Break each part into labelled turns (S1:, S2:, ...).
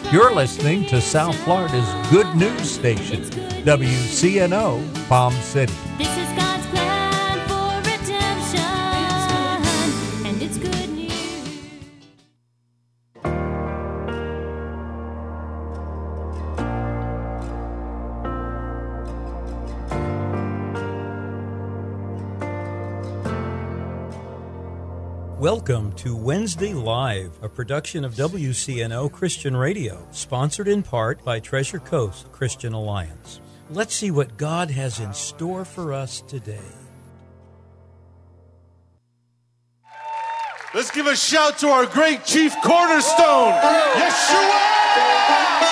S1: You're listening to South Florida's good news station, WCNO Palm City.
S2: This is God's plan for redemption, and it's good news.
S3: Welcome to Wednesday Live, a production of WCNO Christian Radio, sponsored in part by Treasure Coast Christian Alliance. Let's see what God has in store for us today.
S4: Let's give a shout to our great chief cornerstone, Yeshua!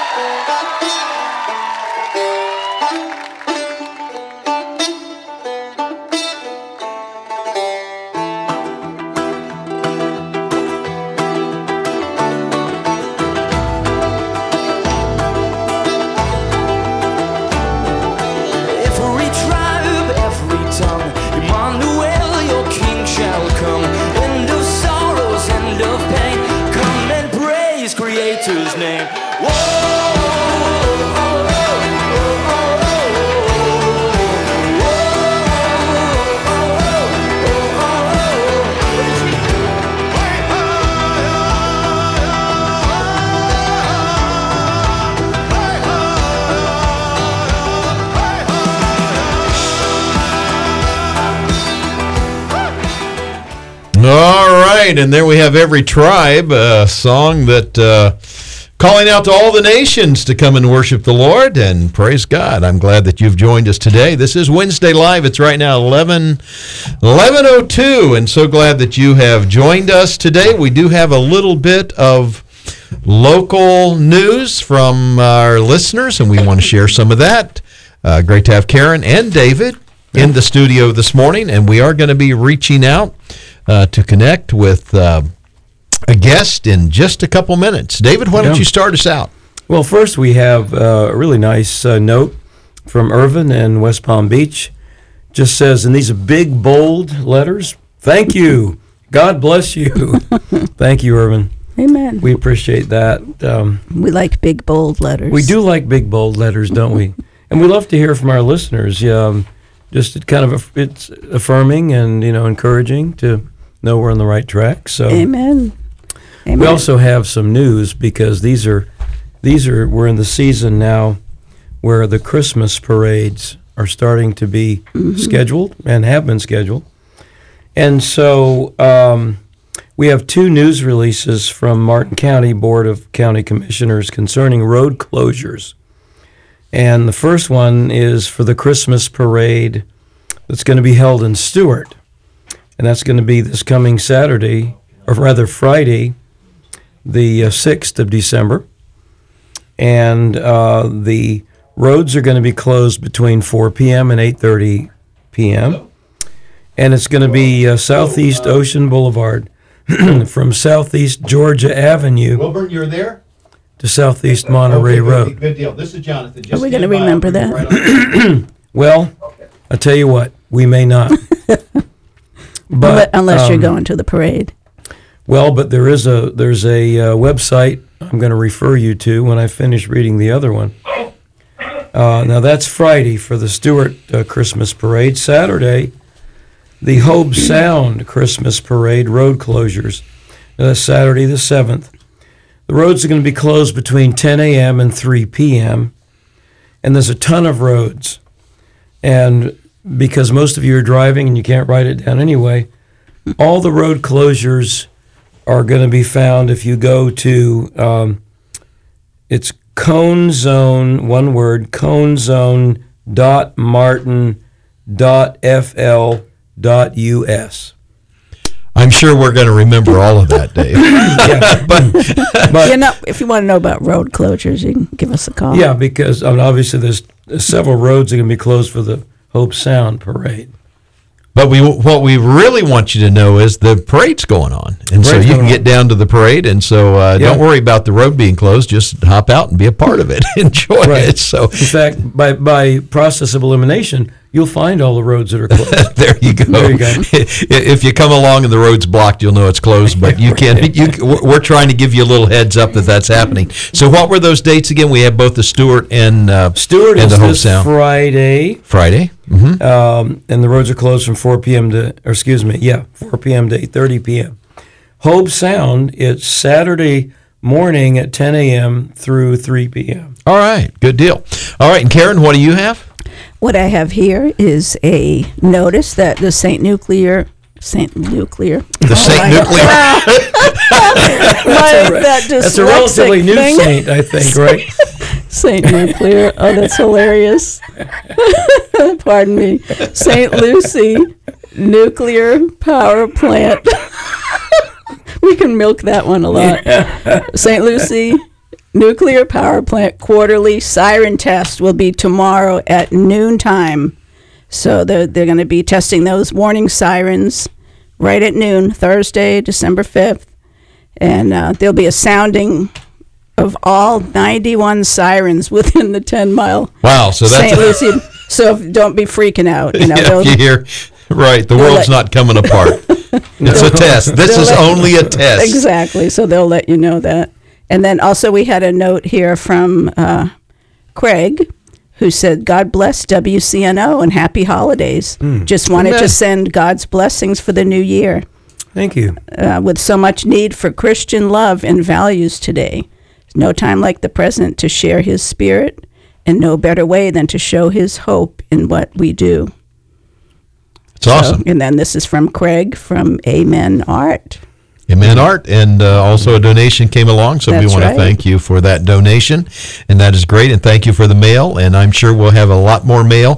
S5: Creator's name.
S6: All right, and there we have Every Tribe, a song that calling out to all the nations to come and worship the Lord, and praise God. I'm glad that you've joined us today. This is Wednesday Live. It's right now 11:02, and so glad that you have joined us today. We do have a little bit of local news from our listeners, and we want to share some of that. Great to have Karen and David in the studio this morning, and we are going to be reaching out to connect with a guest in just a couple minutes. David, why don't you start us out?
S7: Well, first we have a really nice note from Irvin in West Palm Beach. Just says, and these are big, bold letters, thank you. God bless you. Thank you, Irvin.
S8: Amen.
S7: We appreciate that.
S8: We like big, bold letters.
S7: We do like big, bold letters, don't we? And we love to hear from our listeners. Just kind of it's affirming and encouraging to know we're on the right track. So
S8: Amen. Amen.
S7: We also have some news because we're in the season now where the Christmas parades are starting to be scheduled and have been scheduled. And so we have two news releases from Martin County Board of County Commissioners concerning road closures. And the first one is for the Christmas parade that's going to be held in Stuart. And that's going to be this coming Saturday, or rather Friday, the 6th of December. And the roads are going to be closed between 4 p.m. and 8:30 p.m. And it's going to be Southeast Ocean Boulevard from Southeast Georgia Avenue.
S6: Wilburn, you're there?
S7: To Southeast Monterey Road.
S6: Good deal. This is Jonathan.
S8: Are we going to remember that?
S7: Well, I'll tell you what, we may not.
S8: But unless you're going to the parade.
S7: Well, but there's a website I'm going to refer you to when I finish reading the other one. Now that's Friday for the Stuart Christmas Parade. Saturday, the Hobe Sound Christmas Parade road closures. Now, that's Saturday the 7th. The roads are going to be closed between 10 a.m. and 3 p.m. And there's a ton of roads. And because most of you are driving and you can't write it down anyway, all the road closures are going to be found if you go to, it's ConeZone, one word, conezone.martin.fl.us.
S6: I'm sure we're going to remember all of that, Dave.
S7: But
S8: if you want to know about road closures, you can give us a call.
S7: Yeah, because obviously there's several roads that are going to be closed for the Hobe Sound Parade.
S6: But what we really want you to know is the parade's going on. And so you can get down to the parade. And so don't worry about the road being closed. Just hop out and be a part of it. Enjoy it. So,
S7: in fact, by process of elimination, you'll find all the roads that are closed.
S6: There you go.
S7: There you go.
S6: If you come along and the road's blocked, you'll know it's closed. But you can. We're trying to give you a little heads up that that's happening. So, what were those dates again? We have both the Stewart and
S7: Stewart
S6: and
S7: is
S6: the Hope
S7: this
S6: Sound.
S7: Friday,
S6: Friday. Mm-hmm.
S7: and the roads are closed from 4 p.m. to, 4 p.m. to 8:30 p.m. Hope Sound, it's Saturday morning at 10 a.m. through 3 p.m.
S6: All right, good deal. All right, and Karen, what do you have?
S8: What I have here is a notice that the St. Nuclear.
S6: The St. Nuclear.
S8: That's
S7: That's a relatively new
S8: thing.
S7: saint, I think, right?
S8: St. Nuclear. Oh, that's hilarious. Pardon me. St. Lucie Nuclear Power Plant. We can milk that one a lot. St. Lucie Nuclear Power Plant quarterly siren test will be tomorrow at noontime. So they're going to be testing those warning sirens right at noon, Thursday, December 5th. And there'll be a sounding of all 91 sirens within the 10-mile
S6: Wow, so that's
S8: St. Lucie. So don't be freaking out. You know,
S6: if you hear, right, the world's not coming apart. It's a test. This is only a test.
S8: Exactly. So they'll let you know that. And then also we had a note here from Craig, who said, God bless WCNO and happy holidays. Just wanted
S6: Amen.
S8: to send God's blessings for the new year.
S7: Thank you.
S8: With so much need for Christian love and values today. No time like the present to share his spirit, and no better way than to show his hope in what we do.
S6: It's awesome.
S8: And then this is from Craig from Amen Art.
S6: Amen Art, and also a donation came along, so we
S8: That's
S6: want to
S8: right.
S6: thank you for that donation, and that is great, and thank you for the mail, and I'm sure we'll have a lot more mail.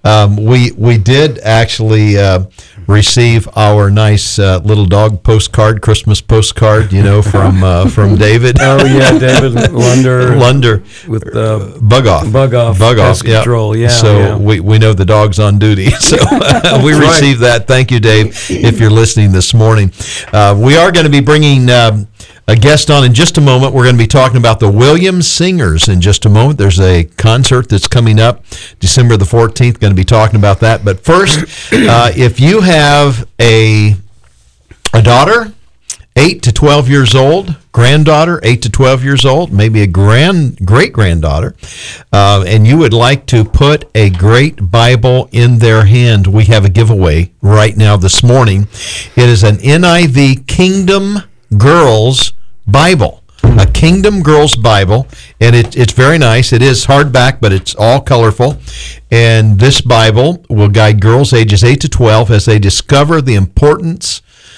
S6: We did actually receive our nice little dog postcard, Christmas postcard, from David.
S7: Oh, yeah, David Lunder with
S6: Bug off.
S7: Pest
S6: yeah.
S7: control, yeah.
S6: So
S7: yeah.
S6: we know the dog's on duty. So we received that. Thank you, Dave, if you're listening this morning. We are going to be bringing a guest on in just a moment. We're going to be talking about the Williams Singers in just a moment. There's a concert that's coming up December the 14th. Going to be talking about that. But first, if you have a daughter, 8 to 12 years old, granddaughter, 8 to 12 years old, maybe a great-granddaughter, and you would like to put a great Bible in their hand, we have a giveaway right now this morning. It is an NIV Kingdom Girls Bible. A Kingdom Girls Bible, and it's very nice. It is hardback, but it's all colorful. And this Bible will guide girls ages 8 to 12 as they discover the important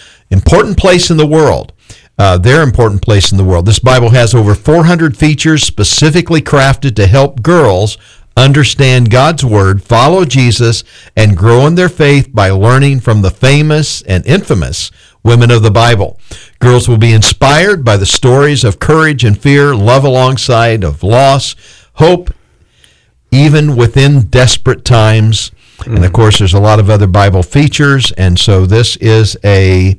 S6: place in the world, their important place in the world. This Bible has over 400 features specifically crafted to help girls understand God's Word, follow Jesus, and grow in their faith by learning from the famous and infamous women of the Bible. Girls will be inspired by the stories of courage and fear, love alongside of loss, hope, even within desperate times. And of course, there's a lot of other Bible features, and so this is a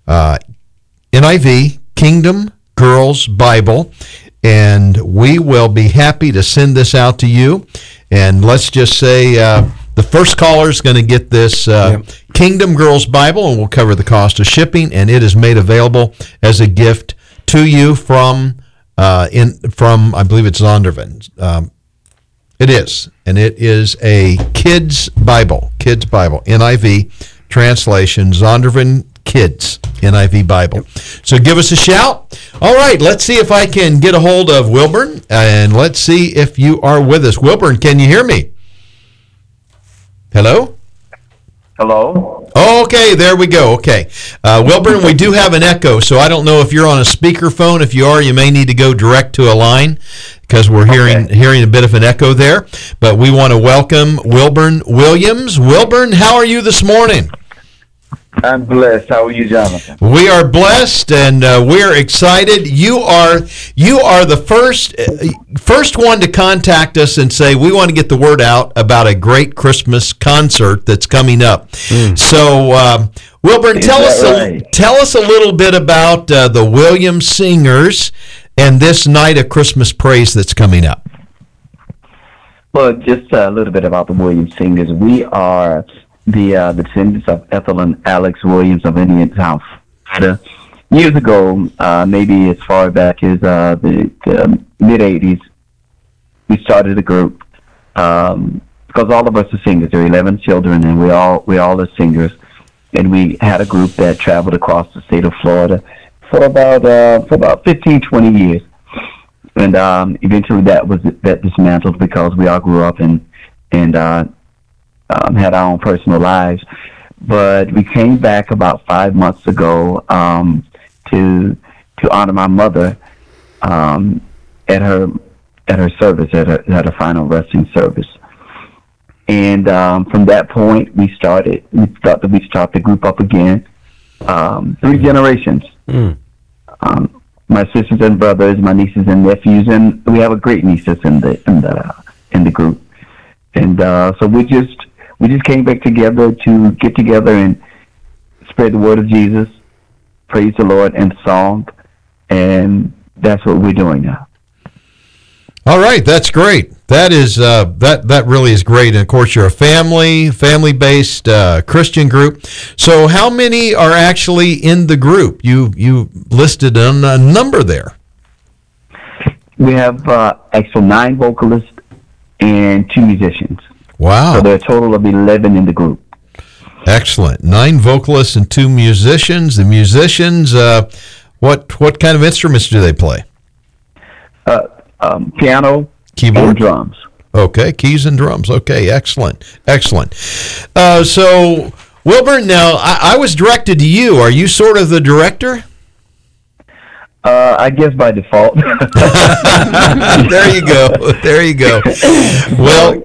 S6: NIV Kingdom Girls Bible, and we will be happy to send this out to you. And let's just say the first caller is going to get this Kingdom Girls Bible, and we'll cover the cost of shipping, and it is made available as a gift to you from I believe it's Zondervan. It is, and it is a kids Bible, NIV translation, Zondervan Kids NIV Bible. So give us a shout. All right, let's see if I can get a hold of Wilburn, and let's see if you are with us. Wilburn, can you hear me? Hello?
S9: Hello?
S6: Okay, there we go. Okay. Wilburn, we do have an echo, so I don't know if you're on a speakerphone. If you are, you may need to go direct to a line because we're hearing a bit of an echo there. But we want to welcome Wilburn Williams. Wilburn, how are you this morning?
S9: I'm blessed. How are you, Jonathan?
S6: We are blessed, and we're excited. You are the first one to contact us and say we want to get the word out about a great Christmas concert that's coming up. So, Wilburn, tell us a little bit about the Williams Singers and this night of Christmas praise that's coming up.
S9: Well, just a little bit about the Williams Singers. We are the descendants of Ethel and Alex Williams of Indiantown, Florida. Years ago, maybe as far back as the mid-'80s, we started a group because all of us are singers. There are 11 children, and we all are singers. And we had a group that traveled across the state of Florida for about 15, 20 years. And eventually that dismantled because we all grew up and had our own personal lives. But we came back about 5 months ago to honor my mother at her service, at her final resting service. And from that point, we start the group up again. 3 generations. My sisters and brothers, my nieces and nephews, and we have a great nieces in the group. And so we just came back together to get together and spread the word of Jesus, praise the Lord, and song, and that's what we're doing now.
S6: All right, that's great. That is that really is great. And of course, you're a family-based Christian group. So, how many are actually in the group? You listed a number there.
S9: We have actually 9 vocalists and 2 musicians.
S6: Wow!
S9: So there are a total of 11 in the group.
S6: Excellent. 9 vocalists and 2 musicians. The musicians, what kind of instruments do they play?
S9: Piano,
S6: keyboard,
S9: and drums.
S6: Okay, keys and drums. Okay, excellent. So, Wilbur, now I was directed to you. Are you sort of the director?
S9: I guess by default.
S6: There you go. Well,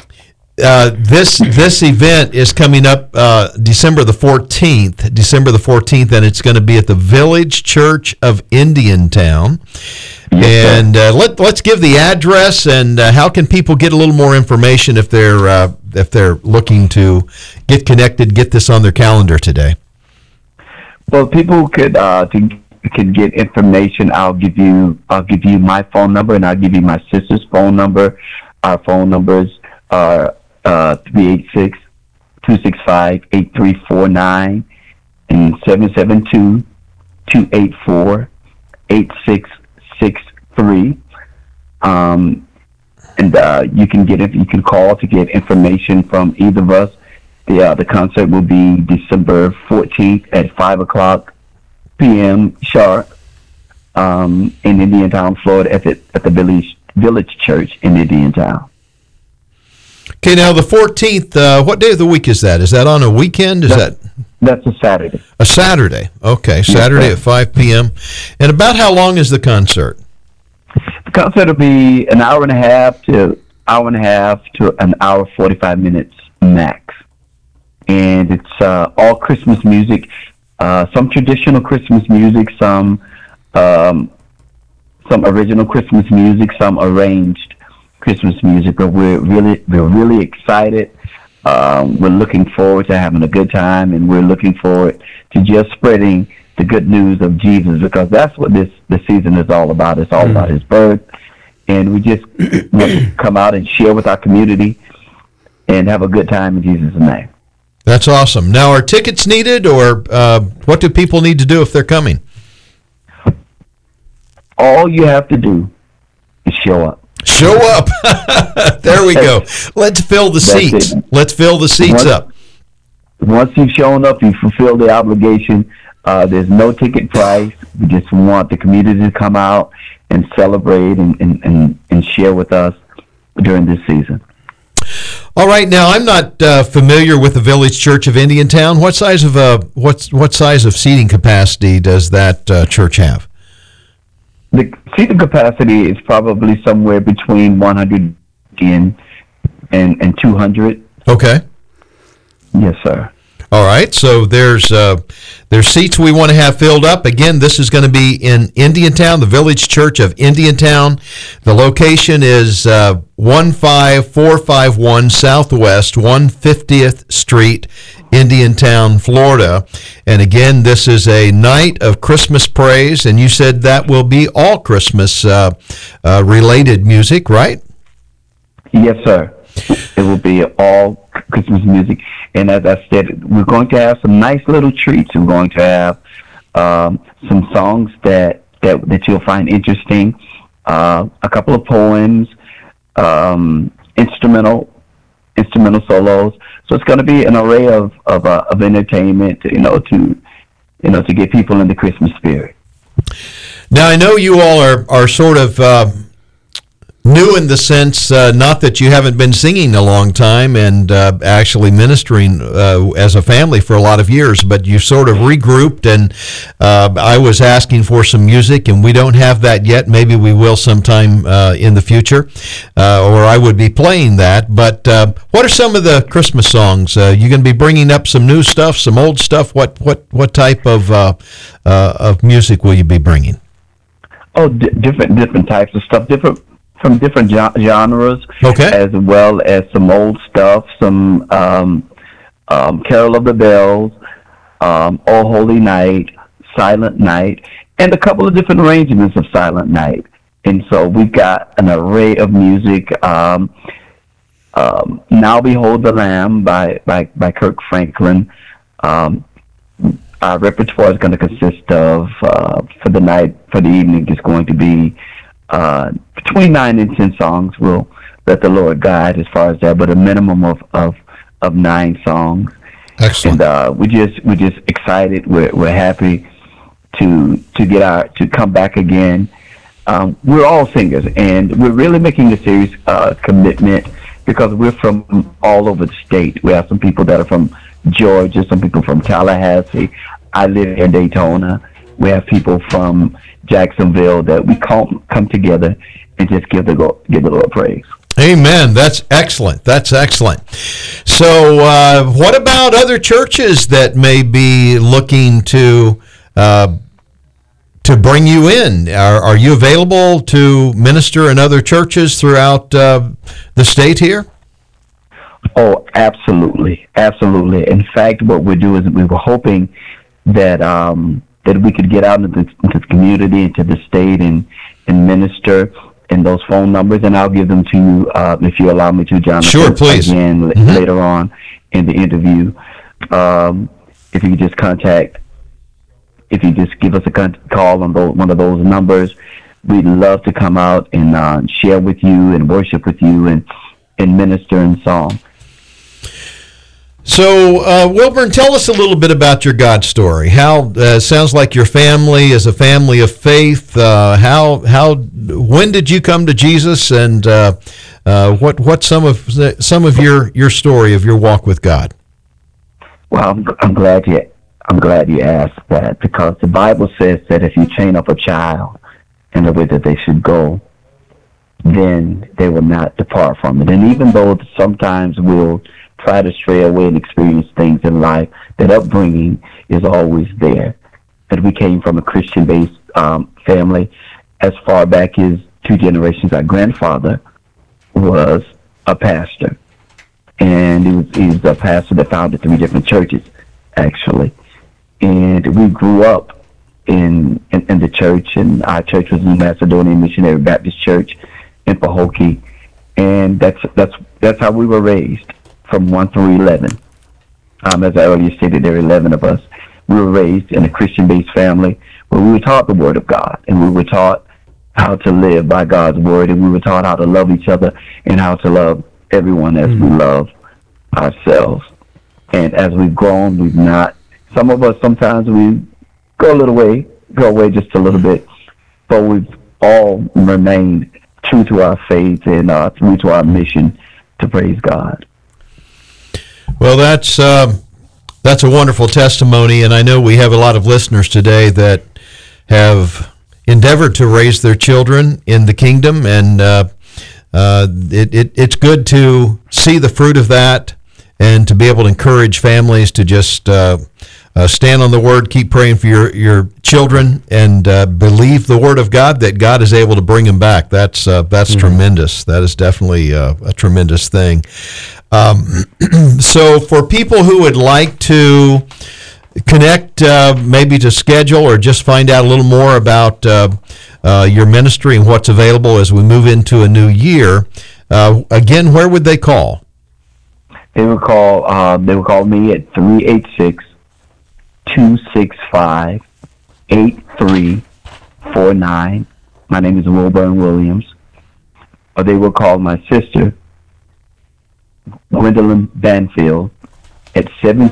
S6: this event is coming up December the 14th, and it's going to be at the Village Church of Indiantown. Yes, and let's give the address and how can people get a little more information if they're looking to get connected, get this on their calendar today.
S9: Well, people could get information. I'll give you my phone number, and I'll give you my sister's phone number. Our phone numbers are 386-265-8349 and 772-284-8663. You can call to get information from either of us. The concert will be December 14th at 5:00 p.m. sharp in Indiantown, Florida, at the Village Church in Indiantown.
S6: Okay, now the 14th, what day of the week is that? Is that on a weekend?
S9: That's a Saturday.
S6: A Saturday. Okay, Saturday at 5 p.m. And about how long is the concert?
S9: The concert will be an hour and a half to an hour 45 minutes max. And it's all Christmas music, some traditional Christmas music, some original Christmas music, some arranged Christmas music. But we're really excited. We're looking forward to having a good time, and we're looking forward to just spreading the good news of Jesus, because that's what the season is all about. It's all about His birth, and we just want to come out and share with our community and have a good time in Jesus' name.
S6: That's awesome. Now, are tickets needed, or what do people need to do if they're coming?
S9: All you have to do is show up.
S6: Show up. There we go. Let's fill the seats. Let's fill the seats up.
S9: Once you've shown up, you fulfill the obligation. There's no ticket price. We just want the community to come out and celebrate and share with us during this season.
S6: All right. Now, I'm not familiar with the Village Church of Indiantown. What size of seating capacity does that church have?
S9: The seating capacity is probably somewhere between 100 and 200.
S6: Okay.
S9: Yes, sir.
S6: All right. So there's seats we want to have filled up. Again, this is going to be in Indiantown, the Village Church of Indiantown. The location is 15451 Southwest 150th Street, Indiantown, Florida. And again, this is a night of Christmas praise, and you said that will be all Christmas related music, right?
S9: Yes, sir. It will be all Christmas music. And as I said, we're going to have some nice little treats. We're going to have some songs that you'll find interesting, a couple of poems, instrumental solos. So it's going to be an array of entertainment, to get people in the Christmas spirit.
S6: Now, I know you all are sort of new in the sense, not that you haven't been singing a long time and actually ministering as a family for a lot of years, but you sort of regrouped, and I was asking for some music, and we don't have that yet. Maybe we will sometime in the future, or I would be playing that. But what are some of the Christmas songs? You going to be bringing up some new stuff, some old stuff? What type of music will you be bringing?
S9: Oh, different types of stuff, from different genres,
S6: okay,
S9: as well as some old stuff, some Carol of the Bells, Oh Holy Night, Silent Night, and a couple of different arrangements of Silent Night. And so we've got an array of music. Now Behold the Lamb by Kirk Franklin. Our repertoire is going to consist of, for the evening, is going to be between 9 and 10 songs. We'll let the Lord guide as far as that, but a minimum of 9 songs.
S6: Excellent.
S9: And we're just excited. We're happy to come back again. We're all singers, and we're really making a serious commitment because we're from all over the state. We have some people that are from Georgia, some people from Tallahassee. I live in Daytona. We have people from Jacksonville that we come together and just give the Lord praise.
S6: Amen. That's excellent. That's excellent. So, what about other churches that may be looking to bring you in? Are you available to minister in other churches throughout the state here?
S9: Oh, absolutely, absolutely. In fact, what we do is we were hoping that we could get out into the community, into the state, and minister. And those phone numbers, and I'll give them to you if you allow me to, Jonathan.
S6: Sure, please.
S9: Again, later on in the interview, if you just give us a call on one of those numbers, we'd love to come out and share with you and worship with you and minister in song.
S6: So, Wilburn, tell us a little bit about your God story. How sounds like your family is a family of faith. When did you come to Jesus, and what some of your story of your walk with God?
S9: Well, I'm glad you asked that, because the Bible says that if you train up a child in the way that they should go, then they will not depart from it. And even though sometimes we'll try to stray away and experience things in life, that upbringing is always there. And we came from a Christian-based family as far back as 2 generations. Our grandfather was a pastor, and he was a pastor that founded 3 different churches, actually. And we grew up in the church, and our church was New Macedonian Missionary Baptist Church in Pahokee, and that's how we were raised. From 1 through 11. As I earlier stated, there are 11 of us. We were raised in a Christian-based family where we were taught the Word of God, and we were taught how to live by God's Word, and we were taught how to love each other and how to love everyone as we love ourselves. And as we've grown, some of us, sometimes we go away just a little bit, but we've all remained true to our faith and true to our mission to praise God.
S6: Well, that's a wonderful testimony, and I know we have a lot of listeners today that have endeavored to raise their children in the kingdom, and it's good to see the fruit of that and to be able to encourage families to just stand on the Word, keep praying for your children, and believe the Word of God that God is able to bring them back. That's tremendous. That is definitely a tremendous thing. So for people who would like to connect, maybe to schedule or just find out a little more about your ministry and what's available as we move into a new year, Again, where would they call?
S9: They would call me at 386-265-8349. My name is Wilburn Williams. Or they will call my sister, Gwendolyn Banfield, at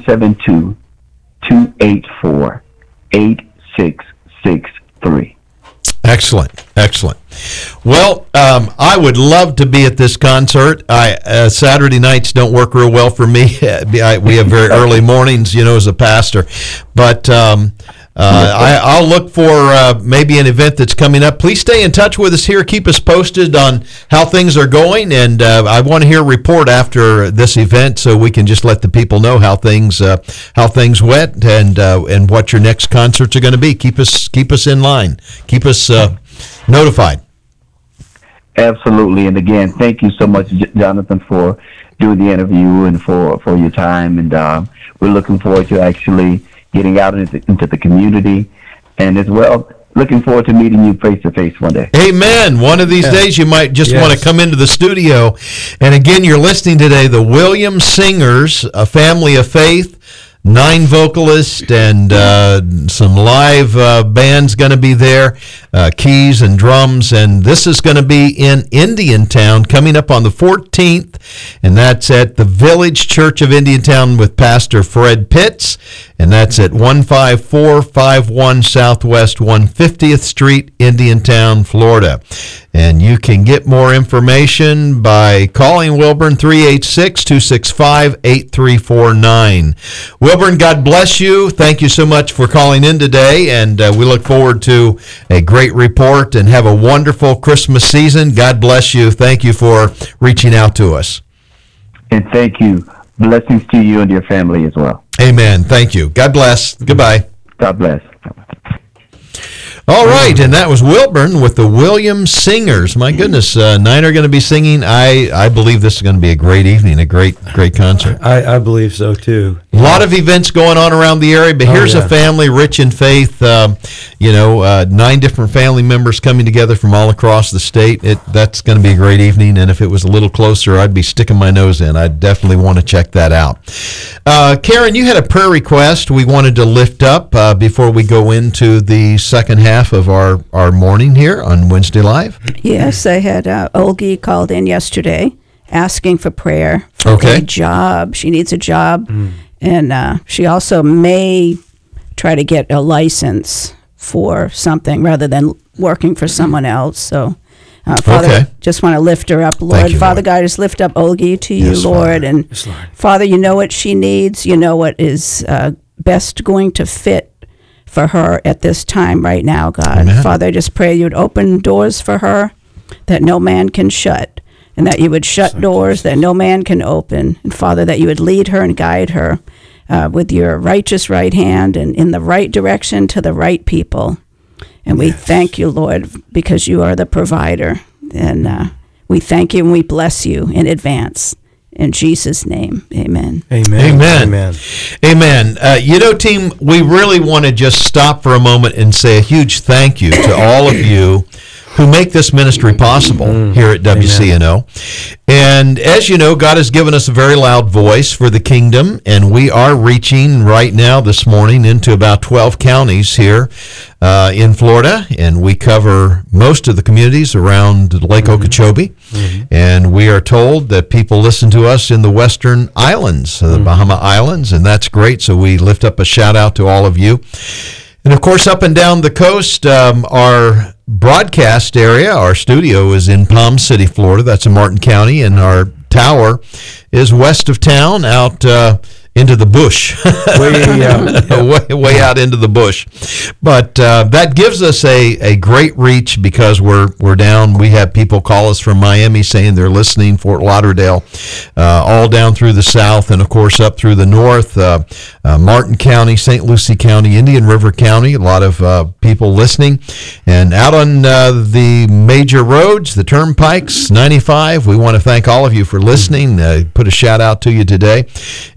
S9: 772-284-8663.
S6: Excellent, excellent. Well, I would love to be at this concert. Saturday nights don't work real well for me. We have very early mornings, as a pastor. But I'll look for maybe an event that's coming up. Please stay in touch with us here. Keep us posted on how things are going, and I want to hear a report after this event so we can just let the people know how things went and what your next concerts are going to be. Keep us in line. Keep us notified.
S9: Absolutely, and again, thank you so much, Jonathan, for doing the interview and for your time. And we're looking forward to actually getting out into the community, and as well, looking forward to meeting you face to face one day.
S6: Amen. One of these days you might just want to come into the studio. And again, you're listening today, the Williams Singers, a family of faith, 9 vocalists, and some live bands going to be there, keys and drums, and this is going to be in Indiantown coming up on the 14th, and that's at the Village Church of Indiantown with Pastor Fred Pitts, and that's at 15451 Southwest 150th Street, Indiantown, Florida. And you can get more information by calling Wilburn 386-265-8349. Wilburn, God bless you. Thank you so much for calling in today, and we look forward to a great report, and have a wonderful Christmas season. God bless you. Thank you for reaching out to us.
S9: And thank you. Blessings to you and your family as well.
S6: Amen. Thank you. God bless. Goodbye.
S9: God bless.
S6: All right, and that was Wilburn with the Williams Singers. My goodness, 9 are going to be singing. I believe this is going to be a great evening, a great concert.
S7: I believe so, too.
S6: A lot of events going on around the area, but here's a family rich in faith. 9 different family members coming together from all across the state. That's going to be a great evening, and if it was a little closer, I'd be sticking my nose in. I'd definitely want to check that out. Karen, you had a prayer request we wanted to lift up before we go into the second half of our morning here on Wednesday Live.
S8: Yes, I had Olgie called in yesterday asking for prayer for a job. She needs a job, and she also may try to get a license for something rather than working for someone else. So, Father, just want to lift her up, Lord.
S6: You,
S8: Father
S6: Lord.
S8: God, just lift up Olgie to you, Lord.
S6: Father.
S8: And Father, you know what she needs. You know what is best going to fit for her at this time right now, God.
S6: Amen.
S8: Father, I just pray you'd open doors for her that no man can shut, and that you would shut doors that no man can open. And Father, that you would lead her and guide her with your righteous right hand and in the right direction to the right people. And we thank you, Lord, because you are the provider. And we thank you and we bless you in advance. In Jesus' name, amen.
S7: Amen.
S6: Amen. Amen. Team, we really want to just stop for a moment and say a huge thank you to all of you who make this ministry possible here at WCNO. And as you know, God has given us a very loud voice for the kingdom, and we are reaching right now this morning into about 12 counties here in Florida, and we cover most of the communities around Lake Okeechobee. And we are told that people listen to us in the Western Islands, the Bahama Islands, and that's great. So we lift up a shout out to all of you. And of course, up and down the coast, our broadcast area, our studio is in Palm City, Florida. That's in Martin County, and our tower is west of town, out into the bush, way out into the bush. But that gives us a great reach because we're down. We have people call us from Miami saying they're listening, Fort Lauderdale, all down through the south, and of course up through the north, Martin County, St. Lucie County, Indian River County. A lot of people listening, and out on the major roads, the turnpikes, 95. We want to thank all of you for listening. Put a shout out to you today, and we know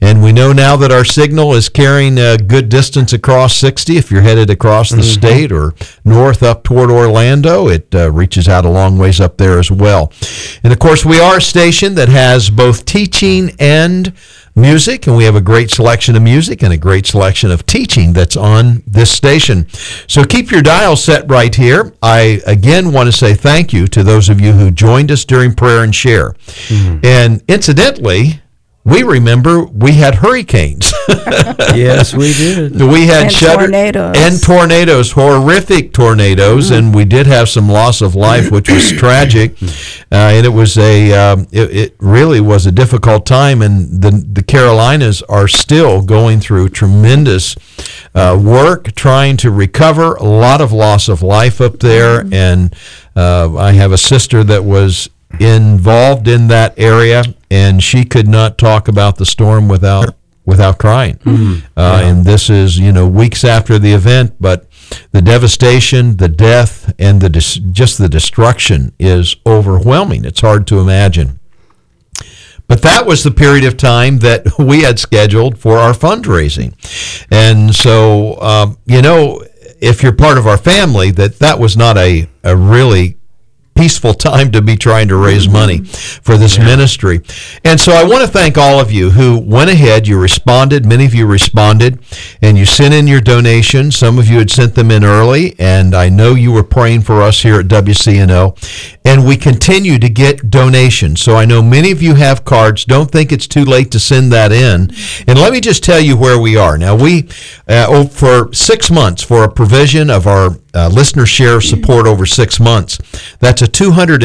S6: know now that our signal is carrying a good distance across 60. If you're headed across the state or north up toward Orlando, it reaches out a long ways up there as well. And of course, we are a station that has both teaching and music, and we have a great selection of music and a great selection of teaching that's on this station. So keep your dial set right here. I again want to say thank you to those of you who joined us during prayer and share. And incidentally, we remember we had hurricanes.
S7: Yes, we did.
S6: We had
S8: And
S6: tornadoes, horrific tornadoes, and we did have some loss of life, which was tragic. And it was it really was a difficult time. And the Carolinas are still going through tremendous work trying to recover. A lot of loss of life up there, and I have a sister that was involved in that area, and she could not talk about the storm without crying. And this is weeks after the event, but the devastation, the death, and just the destruction is overwhelming. It's hard to imagine. But that was the period of time that we had scheduled for our fundraising. And so, if you're part of our family, that was not a really peaceful time to be trying to raise money for this ministry. And so I want to thank all of you who went ahead, you responded, many of you responded, and you sent in your donations. Some of you had sent them in early, and I know you were praying for us here at WCNO. And we continue to get donations. So I know many of you have cards. Don't think it's too late to send that in. And let me just tell you where we are. Now, we, for 6 months, for a provision of our listener share support over 6 months, that's a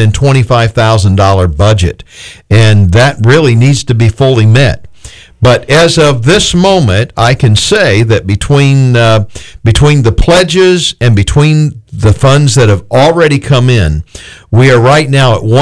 S6: $225,000 budget, and that really needs to be fully met. But as of this moment, I can say that between the pledges and between the funds that have already come in, we are right now at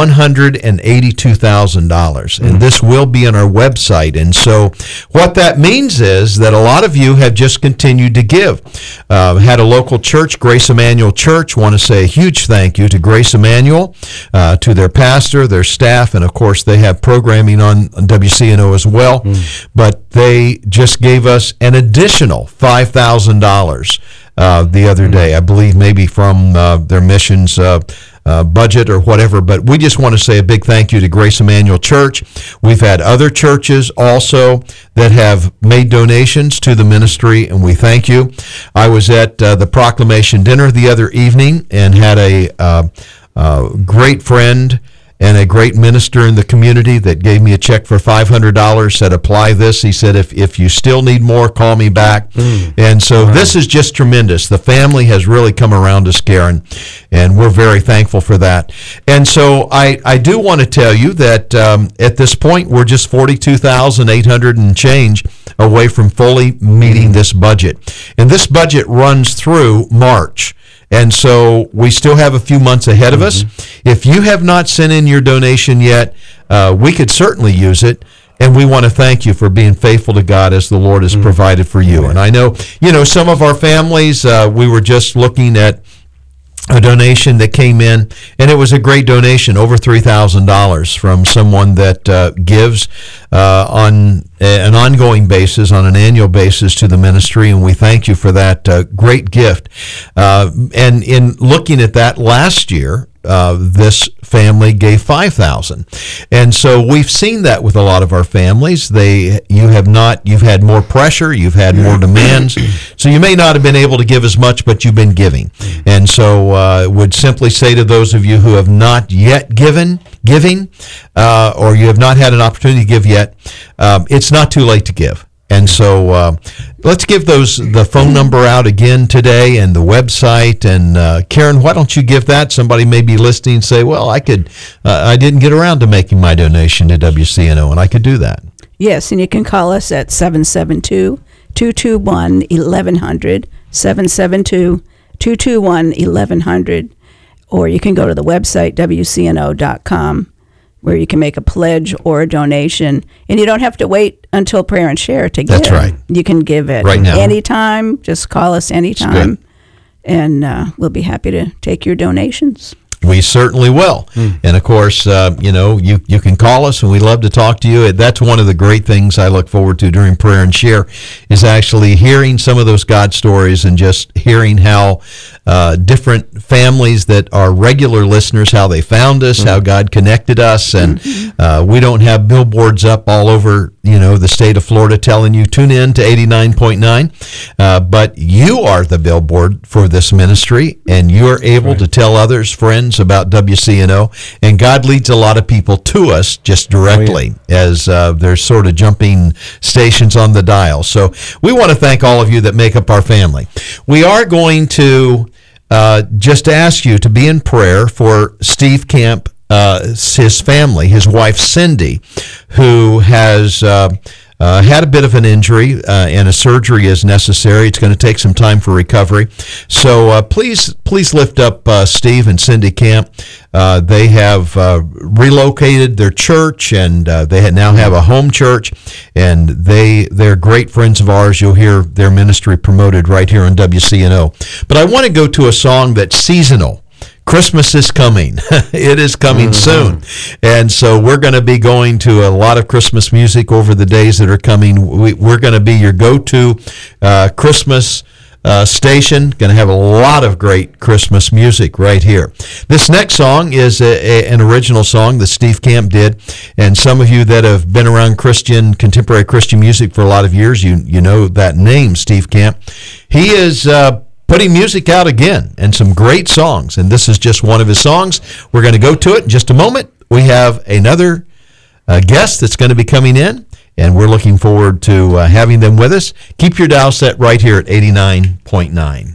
S6: $182,000, and this will be on our website. And so what that means is that a lot of you have just continued to give. Had a local church, Grace Emmanuel Church, want to say a huge thank you to Grace Emmanuel, to their pastor, their staff, and of course they have programming on WCNO as well. But they just gave us an additional $5,000 the other day, I believe maybe from their missions budget or whatever. But we just want to say a big thank you to Grace Emmanuel Church. We've had other churches also that have made donations to the ministry, and we thank you. I was at the proclamation dinner the other evening and had a great friend and a great minister in the community that gave me a check for $500, said, apply this. He said, if you still need more, call me back. And so this is just tremendous. The family has really come around us, Karen, and we're very thankful for that. And so I do want to tell you that at this point, we're just $42,800 and change away from fully meeting this budget. And this budget runs through March. And so we still have a few months ahead of us. If you have not sent in your donation yet, we could certainly use it. And we want to thank you for being faithful to God as the Lord has provided for you. And I know, some of our families, we were just looking at a donation that came in, and it was a great donation, over $3,000 from someone that gives on an ongoing basis, on an annual basis to the ministry, and we thank you for that great gift. And in looking at that last year, this family gave $5,000, and so we've seen that with a lot of our families. You've had more pressure, you've had more demands, so you may not have been able to give as much, but you've been giving. And so would simply say to those of you who have not yet giving, or you have not had an opportunity to give yet, it's not too late to give. And so let's give the phone number out again today and the website. And Karen, why don't you give that? Somebody may be listening and say, well, I didn't get around to making my donation to WCNO, and I could do that.
S8: Yes, and you can call us at 772-221-1100, 772-221-1100, or you can go to the website, WCNO.com, where you can make a pledge or a donation. And you don't have to wait until prayer and share to give.
S6: That's right.
S8: You can give it
S6: right now.
S8: Anytime. Just call us anytime, and we'll be happy to take your donations.
S6: We certainly will. And of course, you can call us, and we love to talk to you. That's one of the great things I look forward to during Prayer and Share, is actually hearing some of those God stories and just hearing how different families that are regular listeners, how they found us, how God connected us. And we don't have billboards up all over the state of Florida telling you tune in to 89.9, but you are the billboard for this ministry, and you're able to tell others, friends, about WCNO, and God leads a lot of people to us just directly as they're sort of jumping stations on the dial. So we want to thank all of you that make up our family. We are going to just ask you to be in prayer for Steve Camp, his family, his wife Cindy, who has had a bit of an injury and a surgery is necessary. It's going to take some time for recovery. So please lift up Steve and Cindy Camp. They have relocated their church, and they now have a home church, and they're great friends of ours. You'll hear their ministry promoted right here on WCNO. But I want to go to a song that's seasonal. Christmas is coming. It is coming soon. And so we're going to be going to a lot of Christmas music over the days that are coming. We're going to be your go-to Christmas station. Going to have a lot of great Christmas music right here. This next song is an original song that Steve Camp did. And some of you that have been around contemporary Christian music for a lot of years, you know that name, Steve Camp. He is putting music out again, and some great songs, and this is just one of his songs. We're going to go to it in just a moment. We have another guest that's going to be coming in, and we're looking forward to having them with us. Keep your dial set right here at 89.9.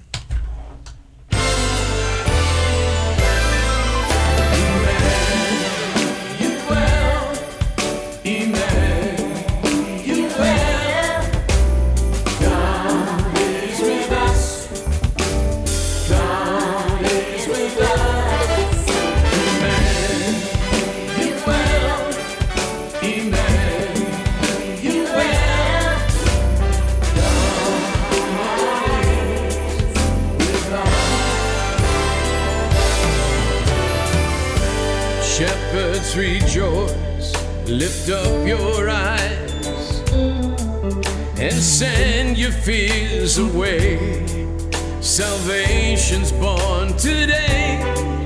S10: Shepherds rejoice, lift up your eyes, and send your fears away. Salvation's born today.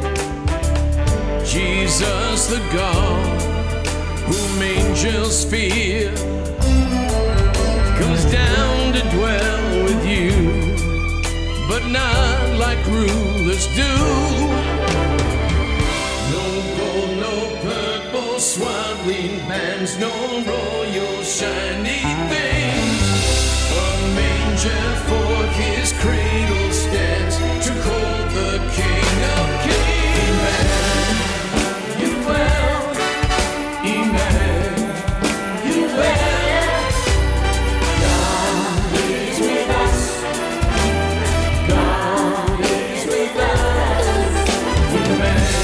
S10: Jesus the God whom angels fear comes down to dwell with you, but not like rulers do. Swaddling bands, no royal shiny things. A manger for his cradle stands to hold the King of Kings. Emmanuel, Emmanuel, God is with us. God is with us. Emmanuel.